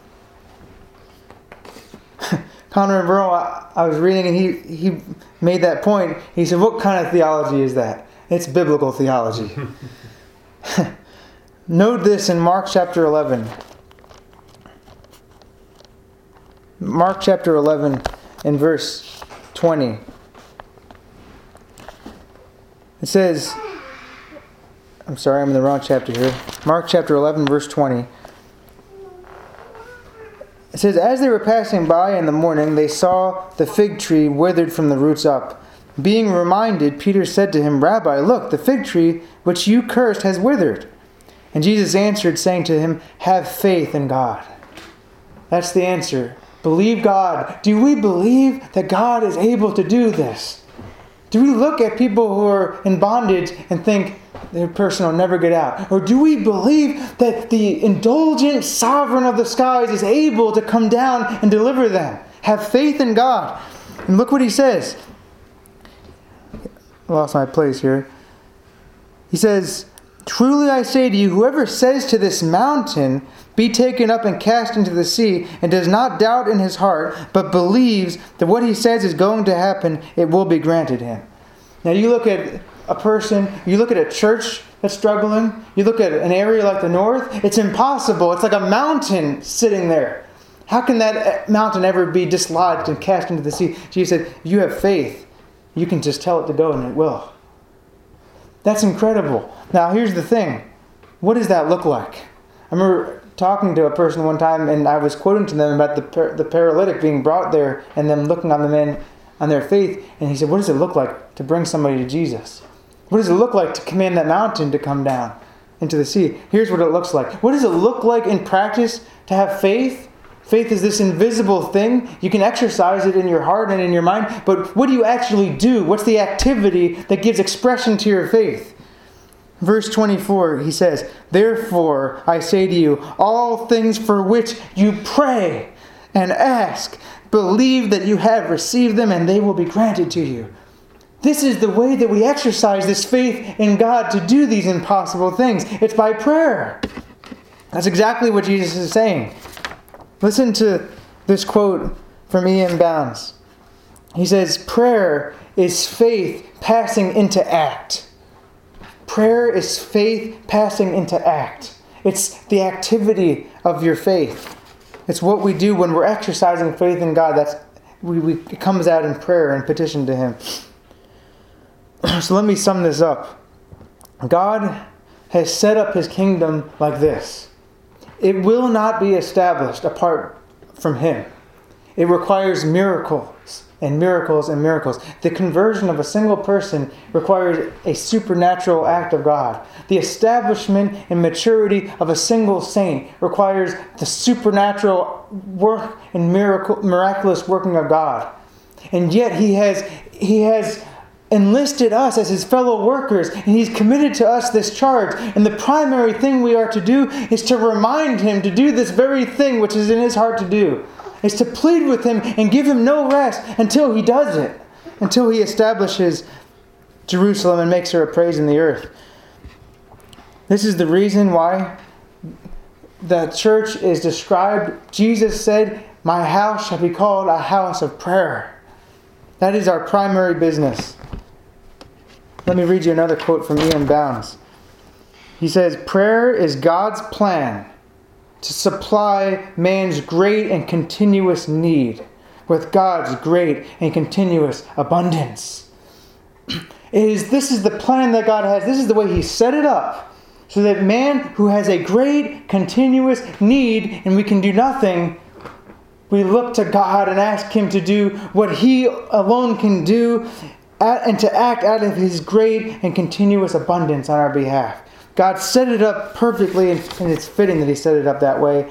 Conrad Merle, I, I was reading and he, he made that point. He said, what kind of theology is that? It's biblical theology. Note this in Mark chapter eleven. Mark chapter eleven in verse twenty. It says, I'm sorry, I'm in the wrong chapter here. Mark chapter eleven, verse twenty. It says, as they were passing by in the morning, they saw the fig tree withered from the roots up. Being reminded, Peter said to him, Rabbi, look, the fig tree which you cursed has withered. And Jesus answered, saying to him, have faith in God. That's the answer. Believe God. Do we believe that God is able to do this? Do we look at people who are in bondage and think their person will never get out? Or do we believe that the indulgent sovereign of the skies is able to come down and deliver them? Have faith in God. And look what he says. I lost my place here. He says, truly I say to you, whoever says to this mountain, be taken up and cast into the sea, and does not doubt in his heart, but believes that what he says is going to happen, it will be granted him. Now you look at a person, you look at a church that's struggling, you look at an area like the north, it's impossible. It's like a mountain sitting there. How can that mountain ever be dislodged and cast into the sea? Jesus said, you have faith. You can just tell it to go and it will. That's incredible. Now here's the thing. What does that look like? I remember talking to a person one time and I was quoting to them about the par- the paralytic being brought there and them looking on the man on their faith. And he said, what does it look like to bring somebody to Jesus? What does it look like to command that mountain to come down into the sea? Here's what it looks like. What does it look like in practice to have faith? Faith is this invisible thing. You can exercise it in your heart and in your mind, but what do you actually do? What's the activity that gives expression to your faith? Verse twenty-four, he says, therefore I say to you, all things for which you pray and ask, believe that you have received them and they will be granted to you. This is the way that we exercise this faith in God to do these impossible things. It's by prayer. That's exactly what Jesus is saying. Listen to this quote from E M Bounds. He says, prayer is faith passing into act. Prayer is faith passing into act. It's the activity of your faith. It's what we do when we're exercising faith in God. That's we, we it comes out in prayer and petition to Him. So let me sum this up. God has set up His kingdom like this. It will not be established apart from Him. It requires miracles and miracles and miracles. The conversion of a single person requires a supernatural act of God. The establishment and maturity of a single saint requires the supernatural work and miracle, miraculous working of God. And yet He has He has enlisted us as His fellow workers, and He's committed to us this charge. And the primary thing we are to do is to remind Him to do this very thing which is in His heart to do. Is to plead with Him and give Him no rest until He does it. Until He establishes Jerusalem and makes her a praise in the earth. This is the reason why the church is described. Jesus said, my house shall be called a house of prayer. That is our primary business. Let me read you another quote from E M Bounds. He says, prayer is God's plan to supply man's great and continuous need with God's great and continuous abundance. It is, this is the plan that God has. This is the way He set it up. So that man who has a great continuous need and we can do nothing, we look to God and ask Him to do what He alone can do and to act out of His great and continuous abundance on our behalf. God set it up perfectly, and it's fitting that He set it up that way.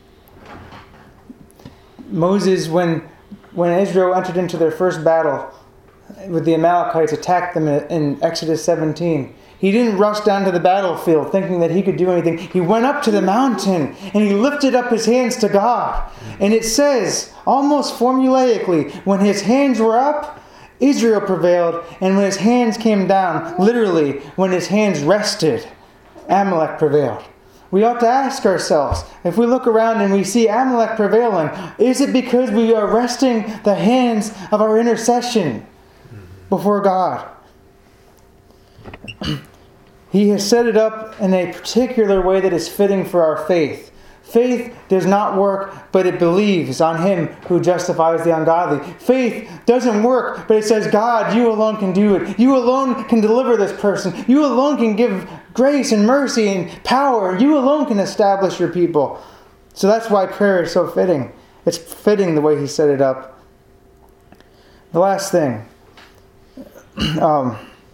Moses, when, when Israel entered into their first battle with the Amalekites, attacked them in Exodus seventeen. He didn't rush down to the battlefield thinking that he could do anything. He went up to the mountain and he lifted up his hands to God. And it says, almost formulaically, when his hands were up, Israel prevailed, and when his hands came down, literally, when his hands rested, Amalek prevailed. We ought to ask ourselves, if we look around and we see Amalek prevailing, is it because we are resting the hands of our intercession before God? He has set it up in a particular way that is fitting for our faith. Faith does not work, but it believes on Him who justifies the ungodly. Faith doesn't work, but it says, God, you alone can do it. You alone can deliver this person. You alone can give grace and mercy and power. You alone can establish your people. So that's why prayer is so fitting. It's fitting the way He set it up. The last thing. Um,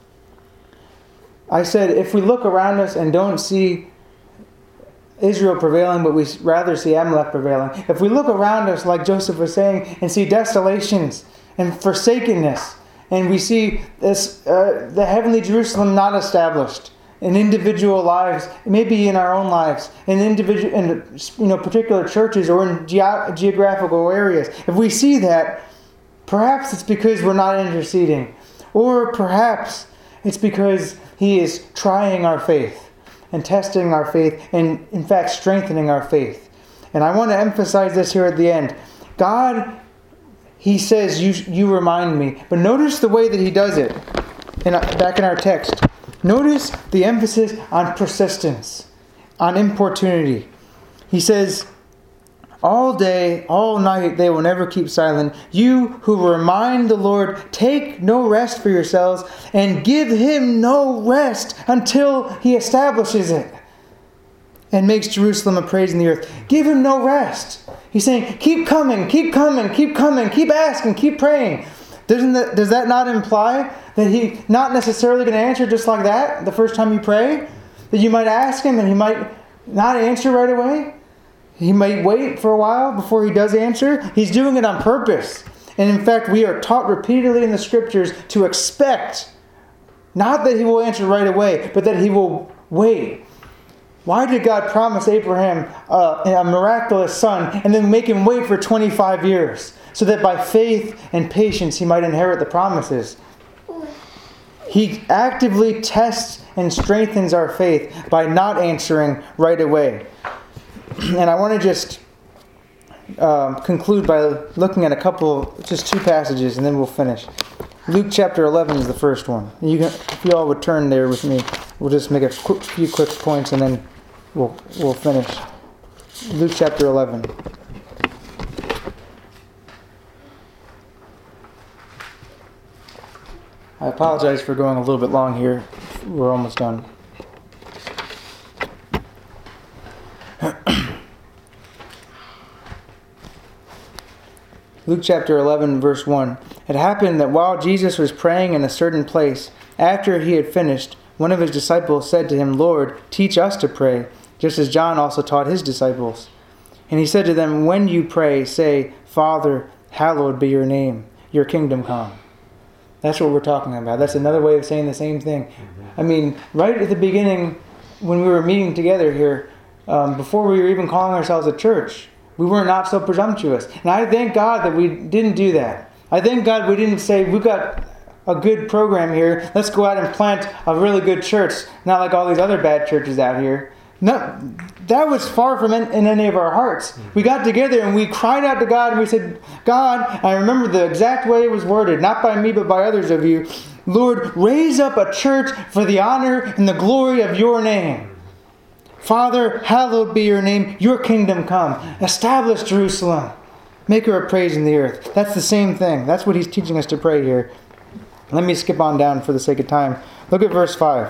I said, if we look around us and don't see Israel prevailing, but we rather see Amalek prevailing. If we look around us, like Joseph was saying, and see desolations and forsakenness, and we see this, uh, the heavenly Jerusalem not established in individual lives, maybe in our own lives, in individual, in you know, particular churches or in ge- geographical areas. If we see that, perhaps it's because we're not interceding, or perhaps it's because He is trying our faith and testing our faith and, in fact, strengthening our faith. And I want to emphasize this here at the end. God, He says, you, you remind me. But notice the way that He does it in, back in our text. Notice the emphasis on persistence, on importunity. He says, all day, all night, they will never keep silent. You who remind the Lord, take no rest for yourselves, and give Him no rest until He establishes it and makes Jerusalem a praise in the earth. Give Him no rest. He's saying, keep coming, keep coming, keep coming, keep asking, keep praying. Doesn't that, does that not imply that He's not necessarily going to answer just like that the first time you pray? That you might ask Him and He might not answer right away? He might wait for a while before He does answer. He's doing it on purpose. And in fact, we are taught repeatedly in the Scriptures to expect, not that He will answer right away, but that He will wait. Why did God promise Abraham uh, a miraculous son and then make him wait for twenty-five years? So that by faith and patience he might inherit the promises. He actively tests and strengthens our faith by not answering right away. And I want to just uh, conclude by looking at a couple, just two passages, and then we'll finish. Luke chapter eleven is the first one. You can, if you all would turn there with me, we'll just make a quick, few quick points, and then we'll we'll finish. Luke chapter eleven. I apologize for going a little bit long here. We're almost done. Luke chapter eleven, verse one. It happened that while Jesus was praying in a certain place, after He had finished, one of His disciples said to Him, Lord, teach us to pray, just as John also taught his disciples. And He said to them, when you pray, say, Father, hallowed be your name, your kingdom come. That's what we're talking about. That's another way of saying the same thing. I mean, right at the beginning, when we were meeting together here, um, before we were even calling ourselves a church, we were not so presumptuous. And I thank God that we didn't do that. I thank God we didn't say, we've got a good program here, let's go out and plant a really good church, not like all these other bad churches out here. No, that was far from in, in any of our hearts. We got together and we cried out to God and we said, God, I remember the exact way it was worded, not by me but by others of you, Lord, raise up a church for the honor and the glory of your name. Father, hallowed be your name, your kingdom come. Establish Jerusalem. Make her a praise in the earth. That's the same thing. That's what He's teaching us to pray here. Let me skip on down for the sake of time. Look at verse five.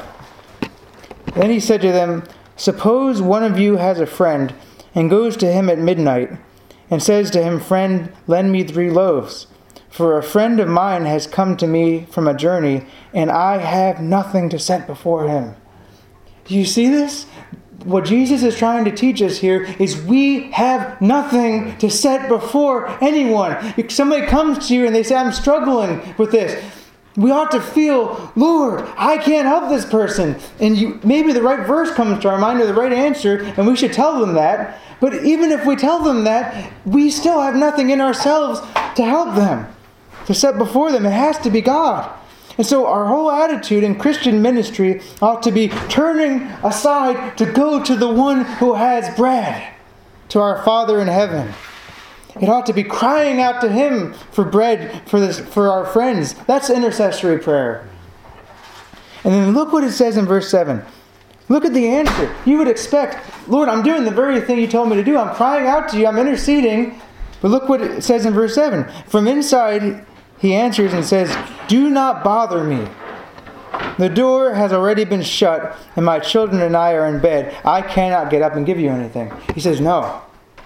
Then He said to them, suppose one of you has a friend and goes to him at midnight and says to him, friend, lend me three loaves. For a friend of mine has come to me from a journey and I have nothing to set before him. Do you see this? What Jesus is trying to teach us here is we have nothing to set before anyone. If somebody comes to you and they say, I'm struggling with this, we ought to feel, Lord, I can't help this person. And you, maybe the right verse comes to our mind or the right answer, and we should tell them that. But even if we tell them that, we still have nothing in ourselves to help them, to set before them. It has to be God. And so our whole attitude in Christian ministry ought to be turning aside to go to the one who has bread, to our Father in heaven. It ought to be crying out to Him for bread for this, for our friends. That's intercessory prayer. And then look what it says in verse seven. Look at the answer. You would expect, Lord, I'm doing the very thing you told me to do. I'm crying out to you. I'm interceding. But look what it says in verse seven. From inside, he answers and says, do not bother me. The door has already been shut, and my children and I are in bed. I cannot get up and give you anything. He says, no.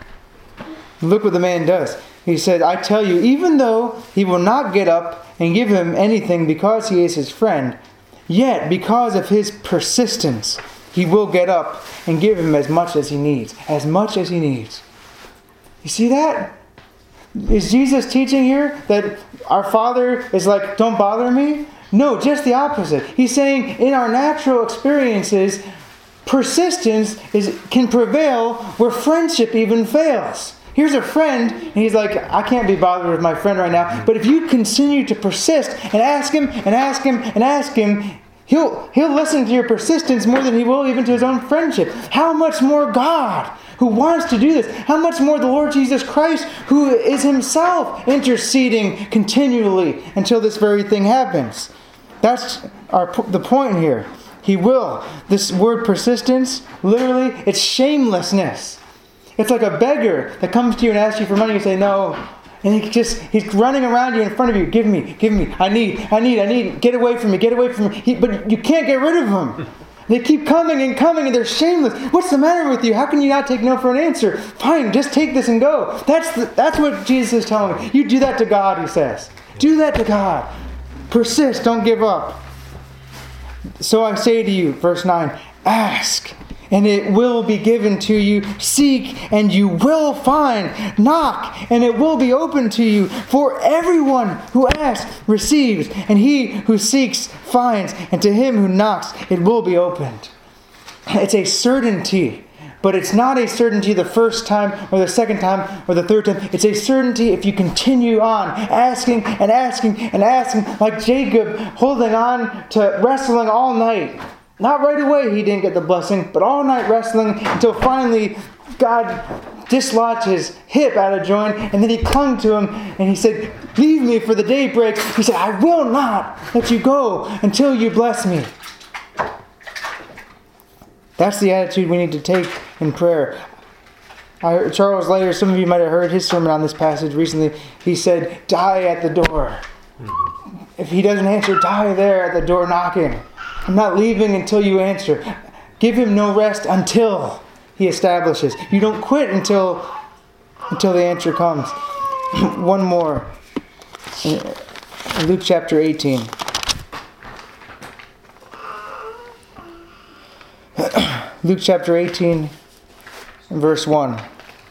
Look what the man does. He said, I tell you, even though he will not get up and give him anything because he is his friend, yet because of his persistence, he will get up and give him as much as he needs. As much as he needs. You see that? Is Jesus teaching here that our Father is like, don't bother me? No, just the opposite. He's saying in our natural experiences, persistence is can prevail where friendship even fails. Here's a friend, and he's like, I can't be bothered with my friend right now. But if you continue to persist and ask him and ask him and ask him, he'll, he'll listen to your persistence more than he will even to his own friendship. How much more God, who wants to do this? How much more the Lord Jesus Christ, who is himself interceding continually until this very thing happens? That's our the point here. He will. This word persistence, literally, it's shamelessness. It's like a beggar that comes to you and asks you for money. You say no. And he just, he's running around you in front of you. Give me, give me. I need, I need, I need. Get away from me, get away from me. He, but you can't get rid of him. They keep coming and coming and they're shameless. What's the matter with you? How can you not take no for an answer? Fine, just take this and go. That's the, that's what Jesus is telling me. You do that to God, he says. Do that to God. Persist, don't give up. So I say to you, verse nine, ask, and it will be given to you. Seek, and you will find. Knock, and it will be open to you. For everyone who asks receives, and he who seeks finds, and to him who knocks it will be opened. It's a certainty. But it's not a certainty the first time or the second time or the third time. It's a certainty if you continue on asking and asking and asking, like Jacob holding on to wrestling all night. Not right away he didn't get the blessing, but all night wrestling until finally God dislodged his hip out of joint, and then he clung to him and he said, leave me for the daybreak. He said, I will not let you go until you bless me. That's the attitude we need to take in prayer. I heard Charles Layer, some of you might have heard his sermon on this passage recently. He said, die at the door. If he doesn't answer, die there at the door knocking. I'm not leaving until you answer. Give him no rest until he establishes. You don't quit until, until the answer comes. One more. In Luke chapter eighteen. Luke chapter eighteen, verse one.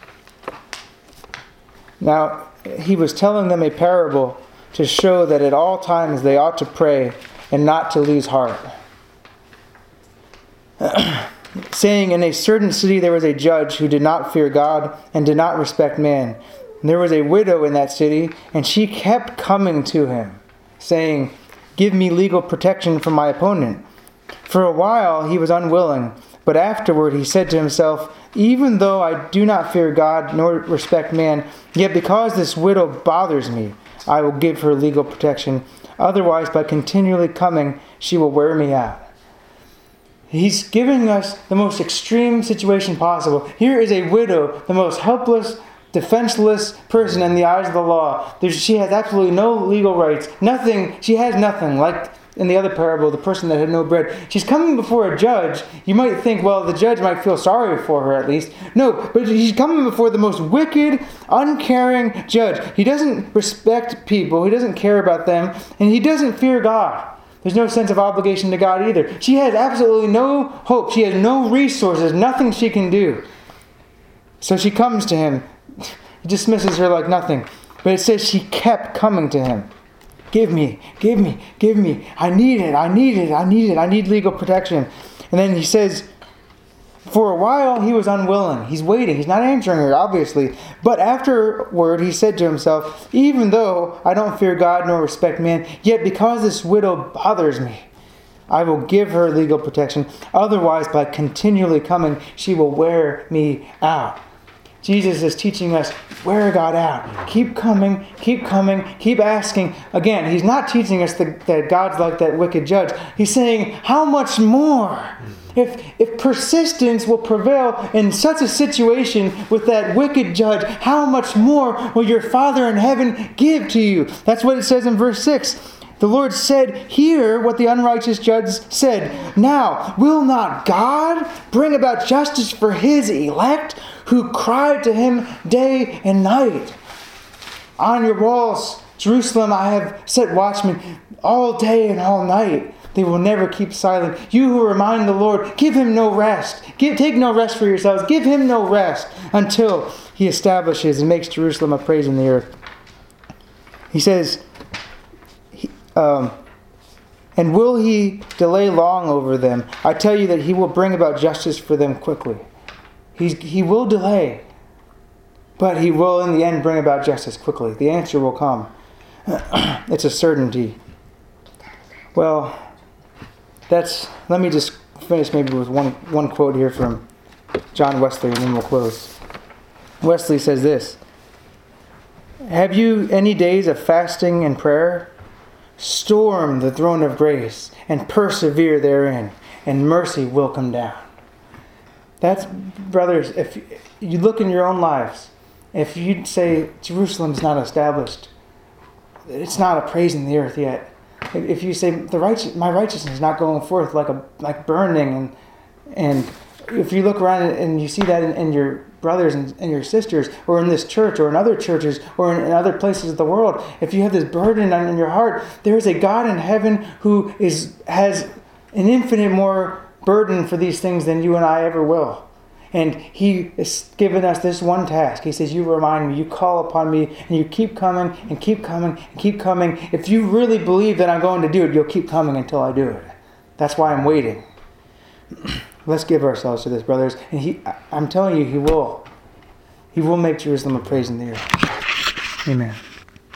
Now, he was telling them a parable to show that at all times they ought to pray and not to lose heart. Saying, in a certain city there was a judge who did not fear God and did not respect man. And there was a widow in that city, and she kept coming to him, saying, give me legal protection from my opponent. For a while he was unwilling, but afterward he said to himself, even though I do not fear God nor respect man, yet because this widow bothers me, I will give her legal protection. Otherwise, by continually coming, she will wear me out. He's giving us the most extreme situation possible. Here is a widow, the most helpless, defenseless person in the eyes of the law. There's, she has absolutely no legal rights. Nothing. She has nothing. Like in the other parable, the person that had no bread. She's coming before a judge. You might think, well, the judge might feel sorry for her at least. No, but she's coming before the most wicked, uncaring judge. He doesn't respect people. He doesn't care about them. And he doesn't fear God. There's no sense of obligation to God either. She has absolutely no hope. She has no resources, nothing she can do. So she comes to him. He dismisses her like nothing. But it says she kept coming to him. Give me, give me, give me. I need it, I need it, I need it. I need legal protection. And then he says, for a while he was unwilling. He's waiting. He's not answering her, obviously. But afterward he said to himself, even though I don't fear God nor respect man, yet because this widow bothers me, I will give her legal protection. Otherwise, by continually coming, she will wear me out. Jesus is teaching us, wear God out. Keep coming, keep coming, keep asking. Again, he's not teaching us that, that God's like that wicked judge. He's saying, how much more? If, if persistence will prevail in such a situation with that wicked judge, how much more will your Father in heaven give to you? That's what it says in verse six. The Lord said, hear what the unrighteous judge said. Now, will not God bring about justice for his elect who cry to him day and night? On your walls, Jerusalem, I have set watchmen all day and all night. They will never keep silent. You who remind the Lord, give him no rest. Give, take no rest for yourselves. Give him no rest until he establishes and makes Jerusalem a praise in the earth. He says, he, um, and will he delay long over them? I tell you that he will bring about justice for them quickly. He's, he will delay, but he will in the end bring about justice quickly. The answer will come. It's a certainty. Well, that's. Let me just finish maybe with one, one quote here from John Wesley, and then we'll close. Wesley says this: have you any days of fasting and prayer? Storm the throne of grace and persevere therein, and mercy will come down. That's, brothers, if you look in your own lives, if you say Jerusalem's not established, it's not a praise in the earth yet. If you say the righteous, my righteousness is not going forth like a like burning, and and if you look around and you see that in, in your brothers and, and your sisters, or in this church, or in other churches, or in, in other places of the world, if you have this burden in your heart, there is a God in heaven who is has an infinite more burden for these things than you and I ever will. And he has given us this one task. He says, you remind me, you call upon me, and you keep coming, and keep coming, and keep coming. If you really believe that I'm going to do it, you'll keep coming until I do it. That's why I'm waiting. Let's give ourselves to this, brothers. And he, I'm telling you, he will. He will make Jerusalem a praise in the earth. Amen.